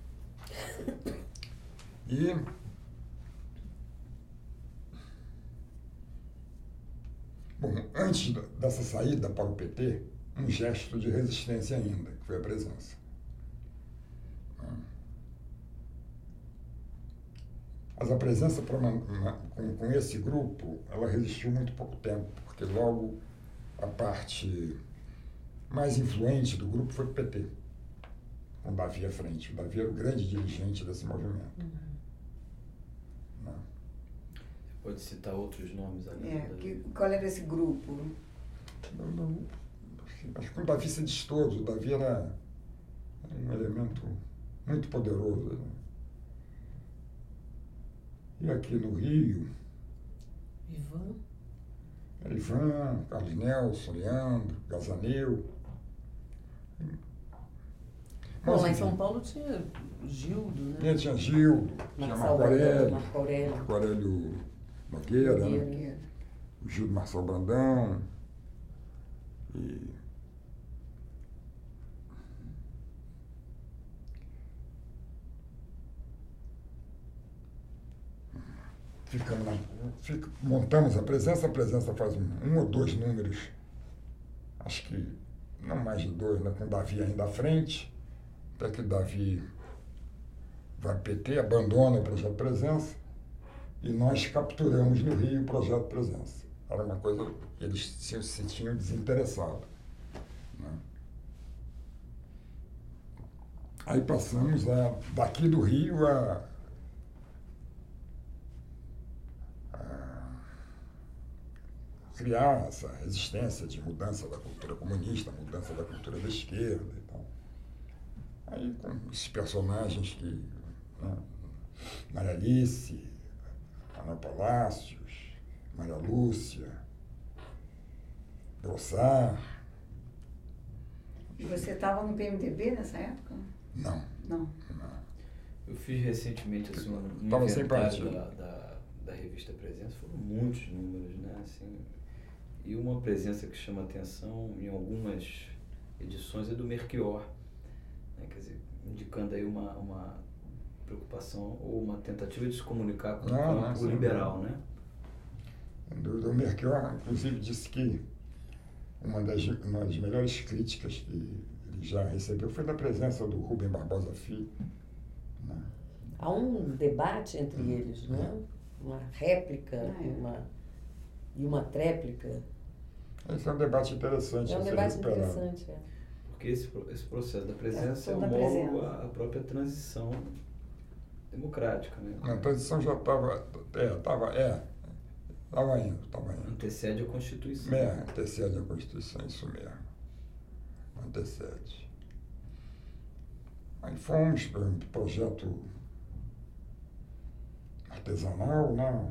B: E bom, antes dessa saída para o P T, um gesto de resistência ainda, que foi a presença. Mas a presença pra uma, uma, com, com esse grupo, ela resistiu muito pouco tempo, porque logo a parte mais influente do grupo foi o P T, com o Davi à frente. O Davi era o grande dirigente desse movimento.
C: Uhum.
B: Né?
A: Pode citar outros nomes além
D: É,
A: do Davi?
D: que, qual era esse grupo?
B: Não, não, assim, acho que o Davi se diz todo. O Davi era um elemento muito poderoso. Né? E aqui no Rio,
C: Ivan.
B: era Ivan, Carlos Nelson, Leandro, Gazaneu.
C: Bom, lá em São Paulo tinha Gildo, né?
B: E tinha Gildo, tinha
C: Marçal
B: Marco
C: Brandão,
B: Aurélio,
C: Marco Aurélio.
B: Marco Aurélio Nogueira, né?
C: Nogueira.
B: O Gildo Marçal Brandão. E ficamos na, fica, montamos a presença, a presença faz um, um ou dois números, acho que não mais de dois, né, com o Davi ainda à frente, até que o Davi vai P T, abandona o projeto Presença, e nós capturamos no Rio o projeto Presença. Era uma coisa que eles se, se tinham desinteressado. Né? Aí passamos a, daqui do Rio a, a criar essa resistência de mudança da cultura comunista, mudança da cultura da esquerda e tal. Aí com esses personagens que, né, Maria Alice, Ana Palácios, Maria Lúcia, Brossard.
D: E você estava no P M D B nessa época?
B: Não,
D: Não.
B: não.
A: Eu fiz recentemente assim, um
B: Tava sem
A: inventário
B: partido.
A: da, da, da revista Presença, foram muitos números, né? Assim, e uma presença que chama atenção em algumas edições é do Melchior, né? Quer dizer, indicando aí uma, uma preocupação ou uma tentativa de se comunicar com o
B: Ah,
A: campo
B: sim.
A: liberal, né?
B: Do, do Melchior, inclusive, disse que uma das, uma das melhores críticas que ele já recebeu foi da presença do Rubem Barbosa Filho. Né?
C: Há um debate entre eles, né? Uma réplica
D: Ah, é.
C: uma, e uma tréplica.
B: Esse é um debate interessante.
C: É
B: a
C: um
B: ser
C: debate
B: recuperado.
C: interessante. É.
A: Porque esse, pro- esse processo da presença é
D: da
A: homólogo
D: presença.
A: à à própria transição democrática, né?
B: A transição já estava. É, estava. É, estava indo, estava indo.
A: Antecede a Constituição.
B: É, antecede a Constituição, isso mesmo. Antecede. Aí fomos para um projeto artesanal, né?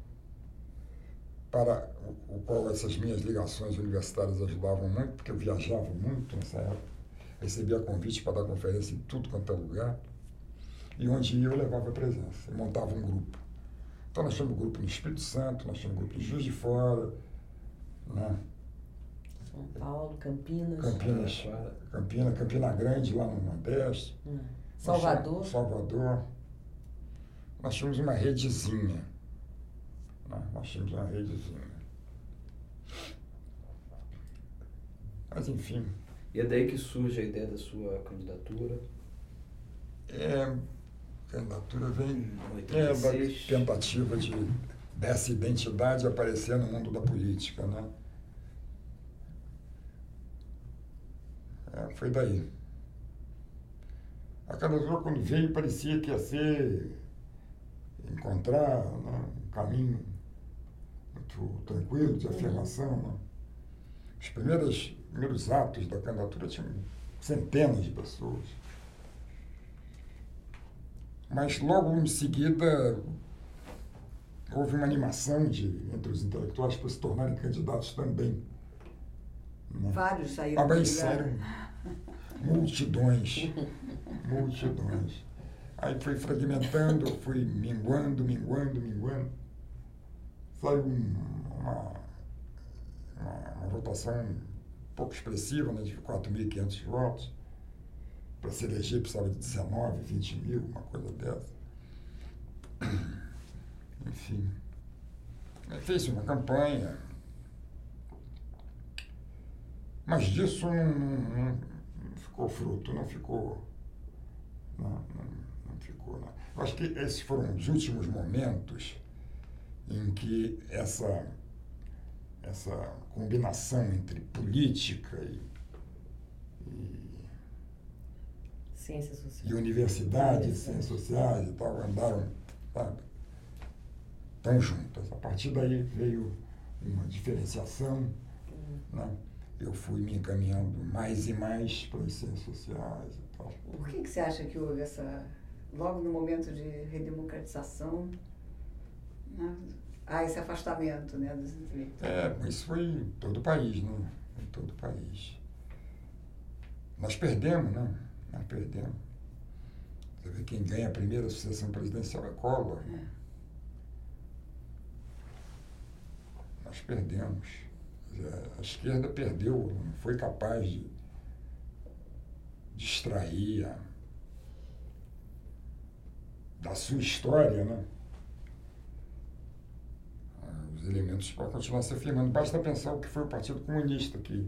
B: Para o, o qual essas minhas ligações universitárias ajudavam muito, porque eu viajava muito nessa época. Recebia convite para dar conferência em tudo quanto é lugar. E onde ia eu levava a presença, e montava um grupo. Então nós tínhamos um grupo no Espírito Santo, nós tínhamos um grupo em Juiz de Fora, né?
C: São Paulo, Campinas,
B: Campinas,
A: Araraquara.
B: Campina, Campina Grande, lá no Nordeste.
C: hum,
B: Nós
C: Salvador.
B: tínhamos- Salvador. Nós tínhamos uma redezinha. Né? Nós tínhamos uma redezinha. Mas, enfim,
A: E é daí que surge a ideia da sua candidatura.
B: é, a candidatura vem
A: Em
B: é,
A: oitenta e
B: da
A: seis.
B: tentativa de dessa identidade aparecer no mundo da política, né? É, foi daí. A candidatura, quando veio, parecia que ia ser encontrar, né, um caminho muito tranquilo de afirmação. Né? Os primeiros, primeiros atos da candidatura tinham centenas de pessoas. Mas logo em seguida houve uma animação de, entre os intelectuais para se tornarem candidatos também. Né?
D: Vários saíram.
B: Ah,
D: do
B: mas
D: lugar.
B: saíram multidões, multidões. Aí foi fragmentando, foi minguando, minguando, minguando. Saiu um- uma, uma, uma votação pouco expressiva, né, de quatro mil e quinhentos votos. Para se eleger precisava de dezenove, vinte mil, uma coisa dessa. Enfim. Aí fez uma campanha. Mas disso não, não, não ficou fruto, não ficou. Não, não, não ficou. Não. Eu acho que esses foram os últimos momentos em que essa, essa combinação entre política e, e,
C: Ciências sociais.
B: e universidade, ciências sociais e tal, andaram, sabe, estão juntas. A partir daí veio uma diferenciação, né? Eu fui me encaminhando mais e mais para as ciências sociais e tal.
D: Por que, que você acha que houve essa, logo no momento de redemocratização, né, há esse afastamento, né, dos intelectuais?
B: É, isso foi em todo o país, né? Em todo o país. Nós perdemos, né? Nós perdemos. Você vê, quem ganha a primeira sucessão presidencial é Collor. Né? Nós perdemos. A esquerda perdeu, não foi capaz de, de extrair a, da sua história, né, os elementos para continuar se afirmando. Basta pensar o que foi o Partido Comunista, que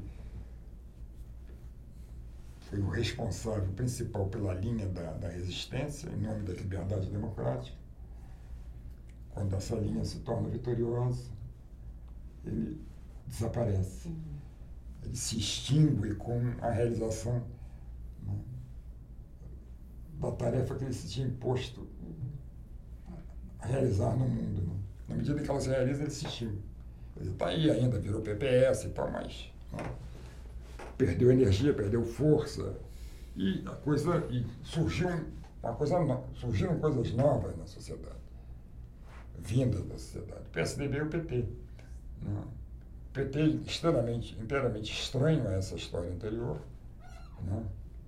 B: foi o responsável principal pela linha da, da resistência, em nome da liberdade democrática. Quando essa linha se torna vitoriosa, ele desaparece. Uhum. Ele se extingue com a realização, né, da tarefa que ele se tinha imposto, uhum, a realizar no mundo. Né? Na medida que ela se realiza, ele se extingue. Ele está aí ainda, virou P P S e tal, mas, né, perdeu energia, perdeu força, e a coisa, e surgiu uma coisa, surgiram coisas novas na sociedade, vindas da sociedade. O P S D B e o P T. Né? O P T inteiramente, inteiramente estranho a essa história anterior, né?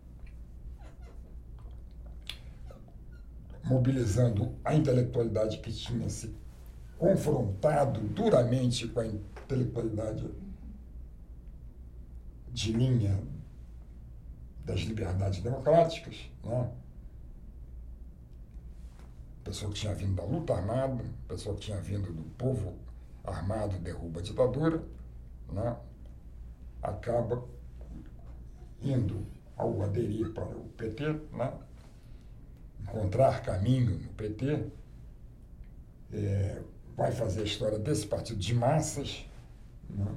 B: Mobilizando a intelectualidade que tinha se confrontado duramente com a intelectualidade de linha das liberdades democráticas, né? Pessoa que tinha vindo da luta armada, pessoa que tinha vindo do povo armado derruba a ditadura, né? Acaba indo ao aderir para o P T, né? Encontrar caminho no P T, é, vai fazer a história desse partido de massas, né?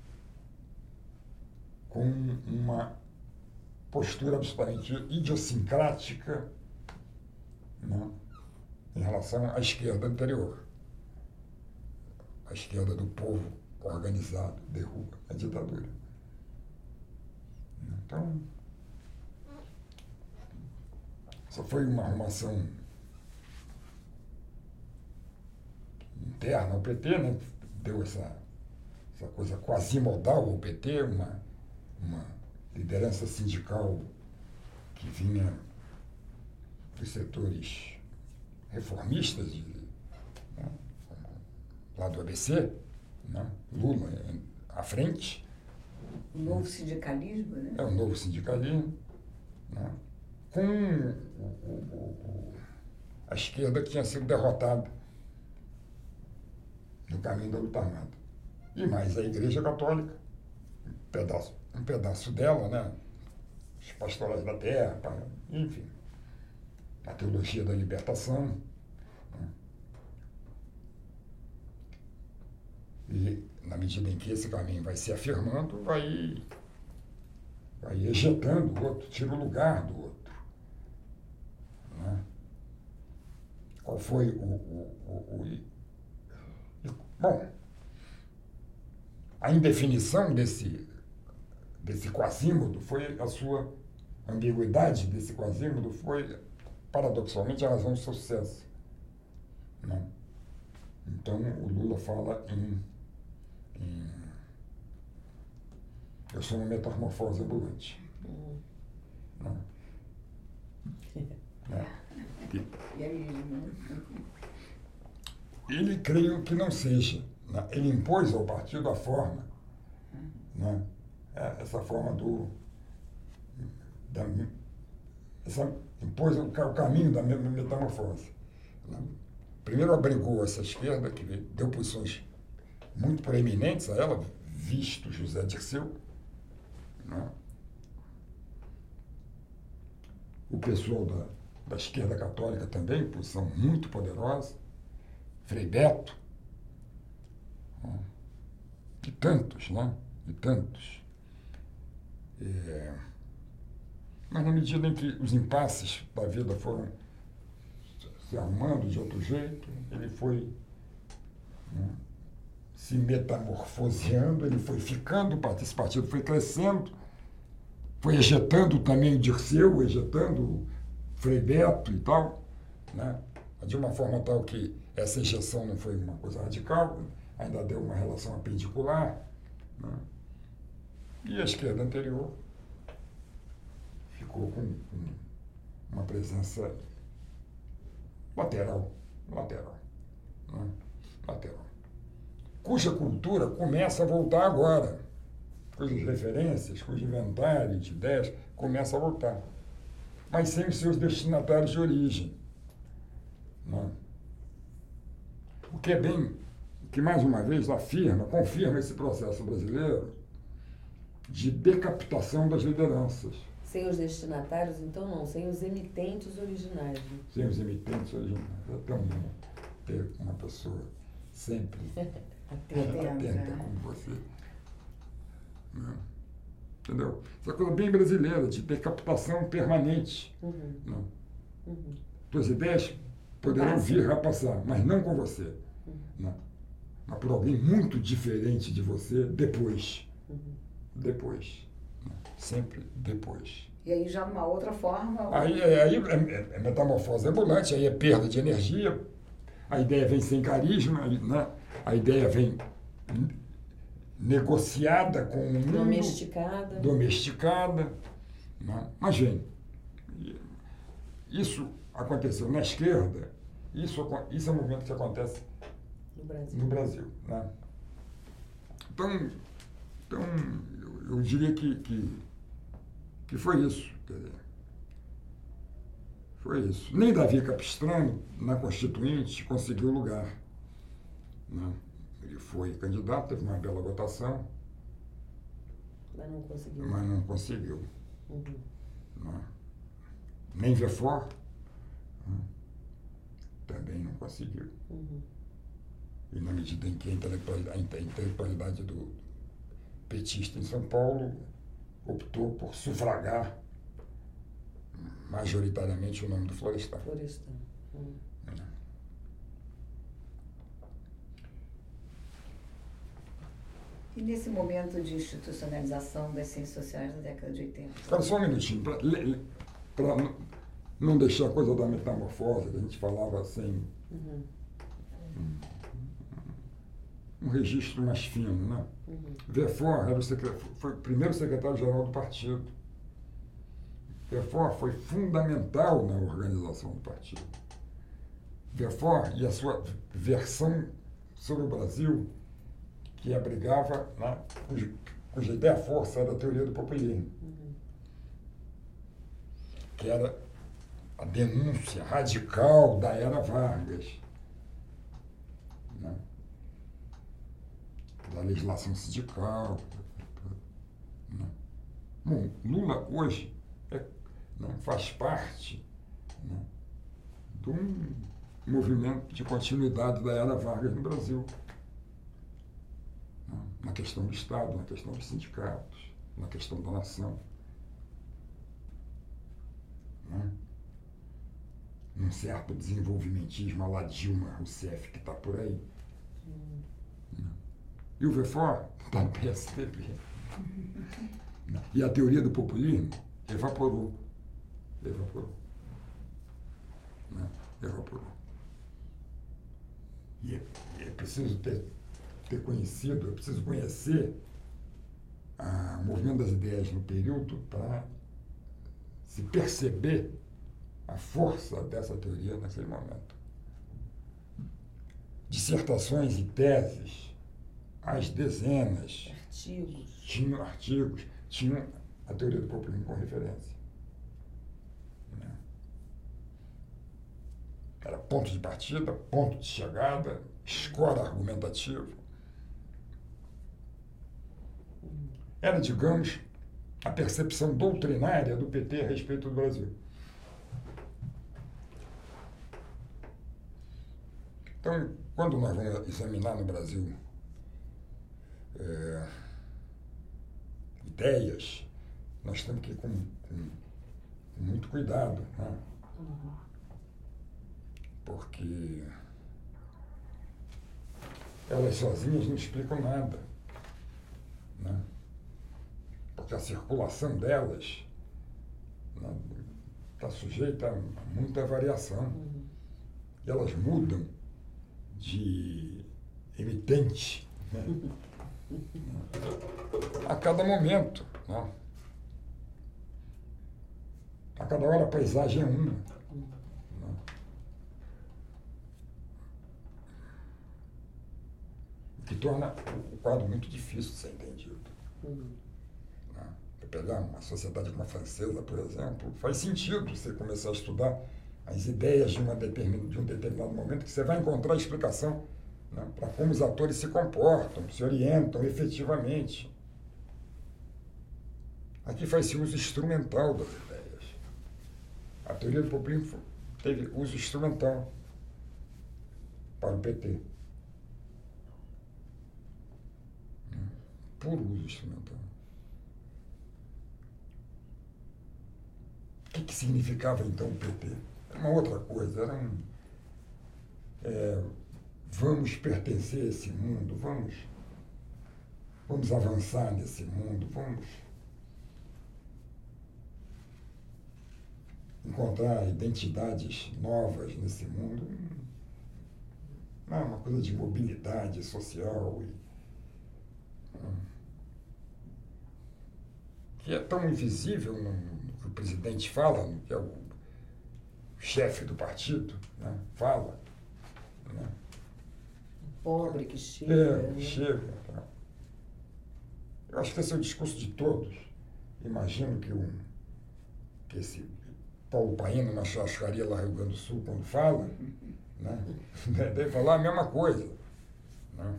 B: Com uma postura absolutamente idiosincrática, né? Em relação à esquerda anterior. A esquerda do povo organizado derruba a ditadura. Então, essa foi uma arrumação interna ao P T, né? Deu essa, essa coisa quase modal ao P T, uma, uma liderança sindical que vinha dos setores reformistas, de, né? Lá do A B C, né? Lula à frente.
D: O novo sindicalismo, né?
B: É o novo sindicalismo, né? Com o, o, o, a esquerda que tinha sido derrotada no caminho da luta armada. E mais a Igreja Católica, um pedaço, um pedaço dela, né? Os pastorais da terra, enfim, a teologia da libertação. Né? E, na medida em que esse caminho vai se afirmando, vai, vai ejetando o outro, tira o lugar do outro. Né? Qual foi o, o, o, o... Bom, a indefinição desse, desse quasímodo foi a sua ambiguidade desse quasímodo foi, paradoxalmente, a razão do seu sucesso. Né? Então, o Lula fala em, em... Eu sou uma metamorfose ambulante. Uhum. Né? É.
D: E aí,
B: ele creio que não seja. Né? Ele impôs ao partido a forma, né? Essa forma do... Da, essa, impôs o, o caminho da metamorfose. Né? Primeiro abrigou essa esquerda, que deu posições muito proeminentes a ela, visto José Dirceu. Né? O pessoal da, da esquerda católica também, posição muito poderosa. Frei Beto. Né? E tantos, né? E tantos. É... Mas na medida em que os impasses da vida foram se arrumando de outro jeito, ele foi né, se metamorfoseando, ele foi ficando, esse partido foi crescendo, foi ejetando também o Dirceu, ejetando o Frei Beto e tal, né, de uma forma tal que essa ejeção não foi uma coisa radical, ainda deu uma relação apendicular, né, e a esquerda anterior ficou com, com uma presença lateral, lateral, né, lateral, cuja cultura começa a voltar agora, cujas referências, cujo inventário de ideias começa a voltar, mas sem os seus destinatários de origem, né? O que é bem, que mais uma vez afirma, confirma esse processo brasileiro de decapitação das lideranças.
C: Sem os destinatários, então não, sem os emitentes originais. Né?
B: Sem os emitentes originais. É tão bom ter uma pessoa sempre atenta, atenta como você. Né? Entendeu? Essa coisa bem brasileira, de decapitação permanente.
C: Uhum.
B: Né?
C: Uhum.
B: Tuas ideias poderão vir a passar, mas não com você.
C: Uhum.
B: Né? Mas por alguém muito diferente de você depois.
C: Uhum.
B: Depois. Né? Sempre depois.
D: E aí já numa outra forma...
B: Aí, é, aí é, é metamorfose ambulante, aí é perda de energia, a ideia vem sem carisma, né? A ideia vem negociada com o mundo.
C: Domesticada.
B: Domesticada. Né? Mas vem. Isso aconteceu na esquerda, isso, isso é um movimento que acontece
C: no Brasil.
B: No Brasil, né? Então, então eu, eu diria que, que, que foi isso. Quer dizer, foi isso. Nem Davi Capistrano, na Constituinte, conseguiu lugar. Né? Ele foi candidato, teve uma bela votação.
C: Mas não conseguiu.
B: Mas não conseguiu.
C: Uhum.
B: Né? Nem Vefor, né? Também não conseguiu.
C: Uhum. E
B: na medida em que a intelectualidade, a intelectualidade do petista em São Paulo optou por sufragar majoritariamente o nome do Florestan.
C: Florestan. Hum.
B: É.
D: E nesse momento de institucionalização das ciências sociais da década de oitenta?
B: Espera só um minutinho, para não deixar a coisa da metamorfose, que a gente falava sem
C: Uhum.
B: um, um registro mais fino, né?
C: Uhum.
B: Vefor era o secre... foi o primeiro secretário-geral do partido. Vefor foi fundamental na organização do partido. Vefor e a sua versão sobre o Brasil, que abrigava, né, cuja, cuja ideia força era a teoria do populismo,
C: Uhum.
B: que era a denúncia radical da era Vargas, né, da legislação sindical. Né. Bom, Lula hoje é, né, faz parte, né, de um movimento de continuidade da era Vargas no Brasil. Na questão do Estado, na questão dos sindicatos, na questão da nação. Né? Um certo desenvolvimentismo à la Dilma Rousseff que está por aí.
C: Uhum.
B: Né? E o Vefor está no P S D B. Né? E a teoria do populismo evaporou. Evaporou. Né? Evaporou. E é, é preciso ter ter conhecido, eu preciso conhecer a, o movimento das ideias no período para se perceber a força dessa teoria naquele momento. Dissertações e teses, às dezenas.
C: Artigos.
B: Tinham artigos, tinham a teoria do populismo com referência. Né? Era ponto de partida, ponto de chegada, escola argumentativa. Era, digamos, a percepção doutrinária do P T a respeito do Brasil. Então, quando nós vamos examinar no Brasil é, ideias, nós temos que ir com, com, com muito cuidado, né?
C: Uhum.
B: Porque elas sozinhas não explicam nada, né? Porque a circulação delas está sujeita a muita variação.
C: Uhum.
B: E elas mudam de emitente, né? A cada momento, né? A cada hora a paisagem é uma. Né? O que torna o quadro muito difícil de ser entendido.
C: Uhum.
B: Né? Você pegar uma sociedade como a francesa, por exemplo, faz sentido você começar a estudar as ideias de, uma determin, de um determinado momento, que você vai encontrar explicação, né, para como os atores se comportam, se orientam efetivamente. Aqui faz-se uso instrumental das ideias. A teoria do populismo teve uso instrumental para o P T. Puro uso instrumental. O que, que significava então o P T? Era uma outra coisa, era um... É, vamos pertencer a esse mundo, vamos, vamos avançar nesse mundo, vamos encontrar identidades novas nesse mundo. Não é uma coisa de mobilidade social e, que é tão invisível no, no que o presidente fala, no que é o chefe do partido, né, fala. Né?
C: Pobre que chega.
B: É,
C: né?
B: chega. Tá? Eu acho que esse é o discurso de todos. Imagino que, um, que esse Paulo Paim, na churrascaria lá no Rio Grande do Sul, quando fala, né, deve falar a mesma coisa. Né?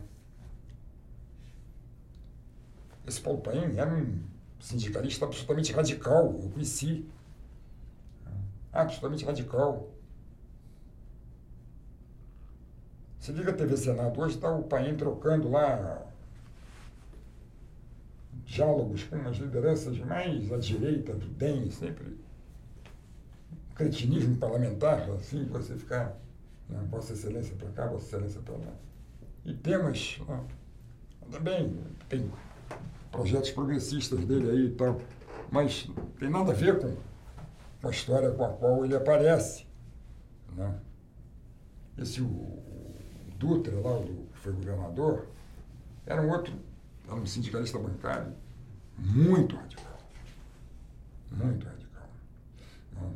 B: Esse Paulo Paim era um sindicalista absolutamente radical, eu conheci. Absolutamente radical. Se liga a T V Senado, hoje está o Paim trocando lá diálogos com umas lideranças mais à direita do D E M, sempre cretinismo parlamentar, assim, você ficar, né, Vossa Excelência para cá, Vossa Excelência para lá. E temas, ó, também tem projetos progressistas dele aí e tal, mas não tem nada a ver com, com a história com a qual ele aparece. Né? Esse o, o Dutra, lá, o, que foi governador, era um outro, era um sindicalista bancário muito radical. Muito radical. Né?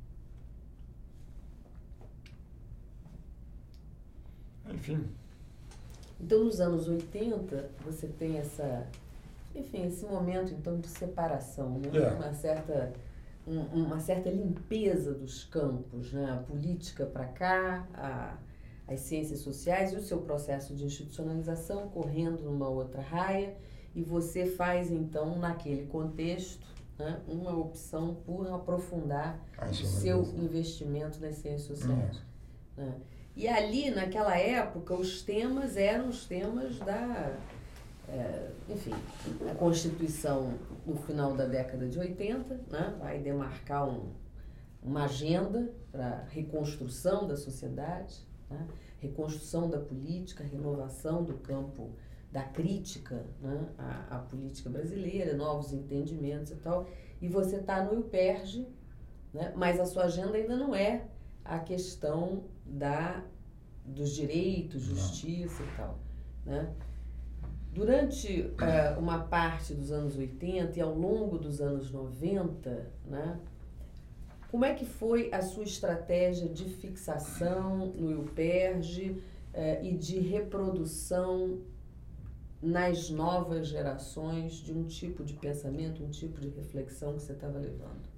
B: Enfim.
C: Então, nos anos oitenta, você tem essa, enfim, esse momento, então, de separação, né?
B: É.
C: Uma certa, um, uma certa limpeza dos campos, né? A política para cá, a, as ciências sociais e o seu processo de institucionalização correndo numa outra raia, e você faz, então, naquele contexto, né, uma opção por aprofundar o seu investimento nas ciências sociais. Hum. Né? E ali, naquela época, os temas eram os temas da, é, enfim, a Constituição no final da década de oitenta, né, vai demarcar um, uma agenda para a reconstrução da sociedade, né, reconstrução da política, renovação do campo da crítica, né, à, à política brasileira, novos entendimentos e tal. E você está no IUPERJ, né, mas a sua agenda ainda não é a questão da, dos direitos, justiça e tal, né? Durante uh, uma parte dos anos oitenta e ao longo dos anos noventa, né, como é que foi a sua estratégia de fixação no IUPERJ uh, e de reprodução nas novas gerações de um tipo de pensamento, um tipo de reflexão que você estava levando?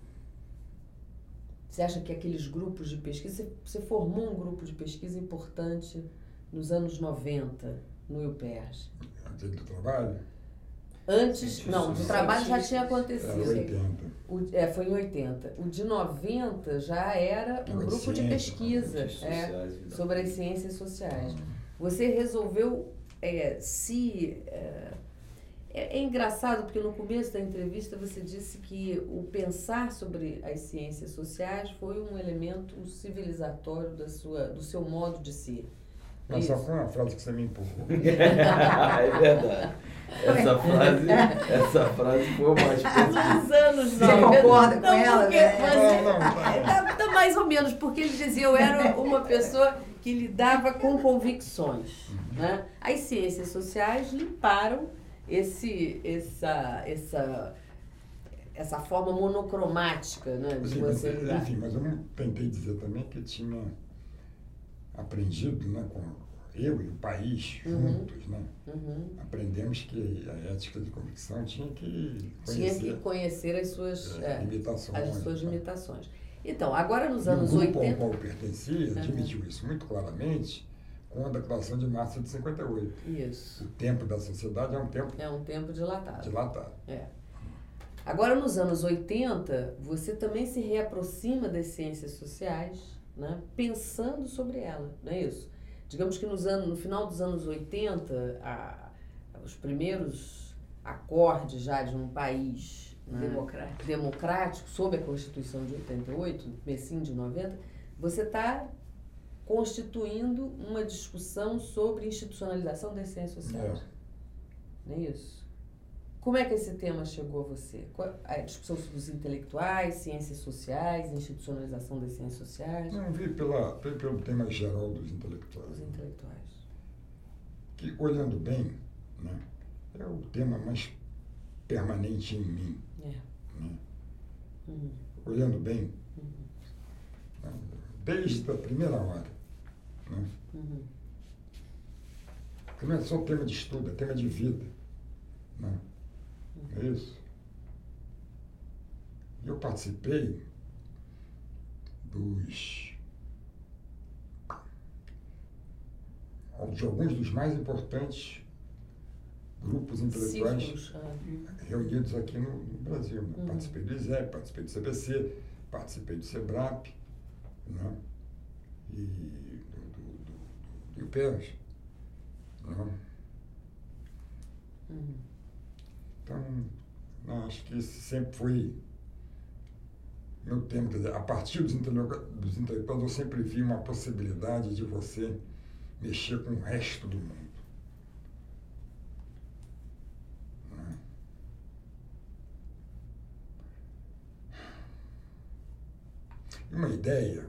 C: Você acha que aqueles grupos de pesquisa... Você formou um grupo de pesquisa importante nos anos noventa, no IUPERJ.
B: Antes do trabalho?
C: Antes... Não, o trabalho já tinha acontecido.
B: É, oitenta.
C: O, é, foi em oitenta. O de noventa já era um grupo de pesquisa é, sobre as ciências sociais. Você resolveu é, se... É, É, é engraçado porque no começo da entrevista você disse que o pensar sobre as ciências sociais foi um elemento civilizatório da sua, do seu modo de ser,
B: Mas só
C: Isso.
B: foi uma frase que você me empurrou.
A: É verdade. Essa frase, essa frase foi uma espécie
C: Nos anos
D: Você
C: noventa.
D: concorda com
C: Não,
D: ela,
C: porque,
D: né?
C: mas,
B: Não, não, não.
C: Tá, tá mais ou menos, porque ele dizia, eu era uma pessoa que lidava com convicções. Né? As ciências sociais limparam esse, essa, essa, essa forma monocromática, né, de
B: Sim, mas,
C: você lidar.
B: enfim, mas eu não tentei dizer também que tinha aprendido, né, com eu e o país
C: Uhum.
B: juntos, né?
C: Uhum.
B: Aprendemos que a ética de convicção tinha que
C: Tinha
B: conhecer
C: que conhecer as suas,
B: é,
C: é,
B: limitações.
C: as suas
B: né?
C: limitações. Então, agora nos
B: E o
C: anos
B: grupo ao
C: oitenta...
B: qual pertencia admitiu isso muito claramente com a Declaração de Março de cinquenta e oito.
C: Isso.
B: O tempo da sociedade é um tempo
C: É um tempo dilatado.
B: dilatado.
C: É. Agora, nos anos oitenta, você também se reaproxima das ciências sociais, né, pensando sobre ela, não é isso? Digamos que nos anos, no final dos anos oitenta, a, os primeiros acordes já de um país, né,
D: Democrático.
C: democrático, sob a Constituição de oitenta e oito, comecinho de noventa, você está constituindo uma discussão sobre institucionalização das ciências sociais.
B: É.
C: Não é isso? Como é que esse tema chegou a você? Qual- A discussão sobre os intelectuais, ciências sociais, institucionalização das ciências sociais,
B: Não vi pela, vi pelo tema geral dos intelectuais.
C: os intelectuais.
B: Que, olhando bem, né, é o tema mais permanente em mim.
C: É.
B: Né?
C: Uhum.
B: Olhando bem, né, desde a primeira hora. Né?
C: Uhum.
B: Porque não é só tema de estudo, é tema de vida. Né? É isso. E eu participei dos de alguns dos mais importantes grupos intelectuais
C: Círculos. ah,
B: reunidos aqui no, no Brasil. Né?
C: Uhum.
B: Participei do I S E P, participei do C B C, participei do SEBRAP, né? E do, do, do, do I P E S. Né?
C: uhum.
B: Então, não, acho que esse sempre foi meu tema. Quer dizer, a partir dos, intele dos intelectuais, eu sempre vi uma possibilidade de você mexer com o resto do mundo. Né? E uma ideia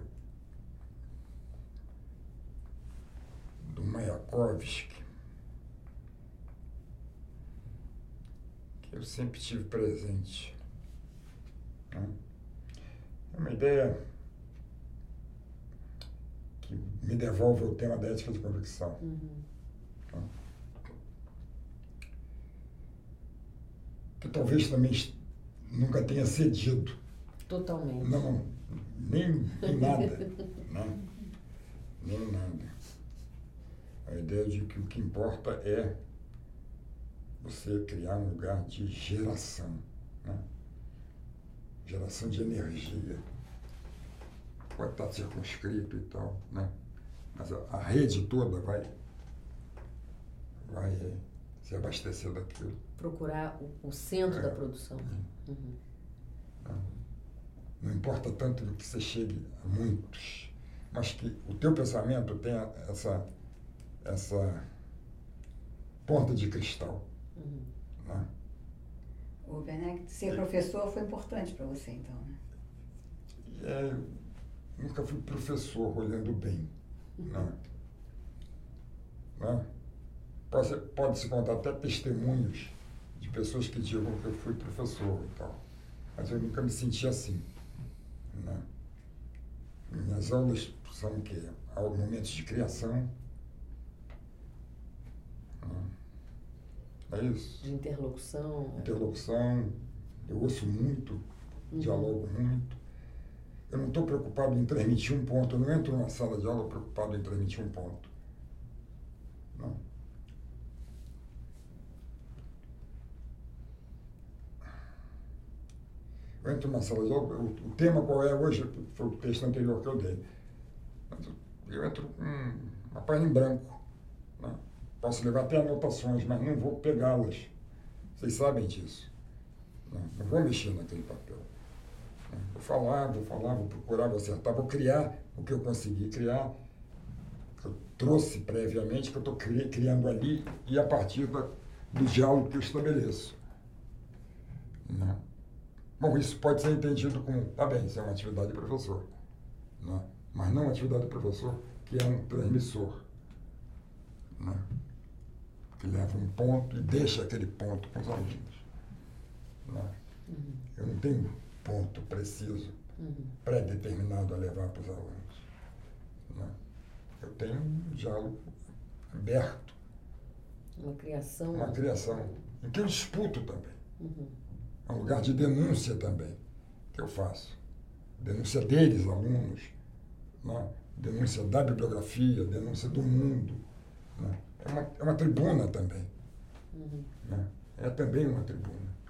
B: do Mayakovsky, que eu sempre tive presente. Né? É uma ideia que me devolve ao tema da ética de convicção.
C: Uhum.
B: Né? Que talvez também nunca tenha cedido.
C: Totalmente.
B: Não, nem em nada. Né? Nem em nada. A ideia de que o que importa é você criar um lugar de geração, né? Geração de energia. Pode estar circunscrito e tal, né? Mas a, a rede toda vai, vai eh, se abastecer daquilo.
C: Procurar o, o centro
B: É.
C: da produção. Uhum.
B: Não, não importa tanto do que você chegue a muitos, mas que o teu pensamento tenha essa, essa ponta de cristal.
C: Uhum.
B: Né?
D: O Werneck, ser professor foi importante para você, então, né?
B: E é, eu nunca fui professor olhando bem. Né? Né? Pode, pode-se contar até testemunhos de pessoas que digam que eu fui professor e tal. Mas eu nunca me senti assim. Né? Minhas aulas são o quê? Momentos de criação. Né? É isso.
C: De interlocução.
B: Interlocução. Eu ouço muito,
C: Uhum.
B: dialogo muito. Eu não estou preocupado em transmitir um ponto. Eu não entro numa sala de aula preocupado em transmitir um ponto. Não. Eu entro numa sala de aula, o, o tema qual é hoje, foi o texto anterior que eu dei. Mas eu, eu entro com uma página em branco. Né? Posso levar até anotações, mas não vou pegá-las. Vocês sabem disso. Não, não vou mexer naquele papel. Vou falar, vou falar, vou procurar, vou acertar, vou criar o que eu consegui criar. Eu trouxe previamente, que eu estou criando ali, e a partir da, do diálogo que eu estabeleço. Né? Bom, isso pode ser entendido como, tá bem, isso é uma atividade de professor, né? Mas não uma atividade de professor que é um transmissor, né? Que leva um ponto e deixa aquele ponto com os alunos. Né?
C: Uhum.
B: Eu não tenho ponto preciso,
C: Uhum.
B: pré-determinado a levar para os alunos. Né? Eu tenho um diálogo aberto,
C: Uma criação.
B: uma criação, em que eu disputo também.
C: Uhum.
B: É um lugar de denúncia também que eu faço. Denúncia deles, alunos, né? Denúncia da bibliografia, denúncia do mundo. Né? É, uma, é uma tribuna também.
C: Uhum.
B: Né? É também uma tribuna.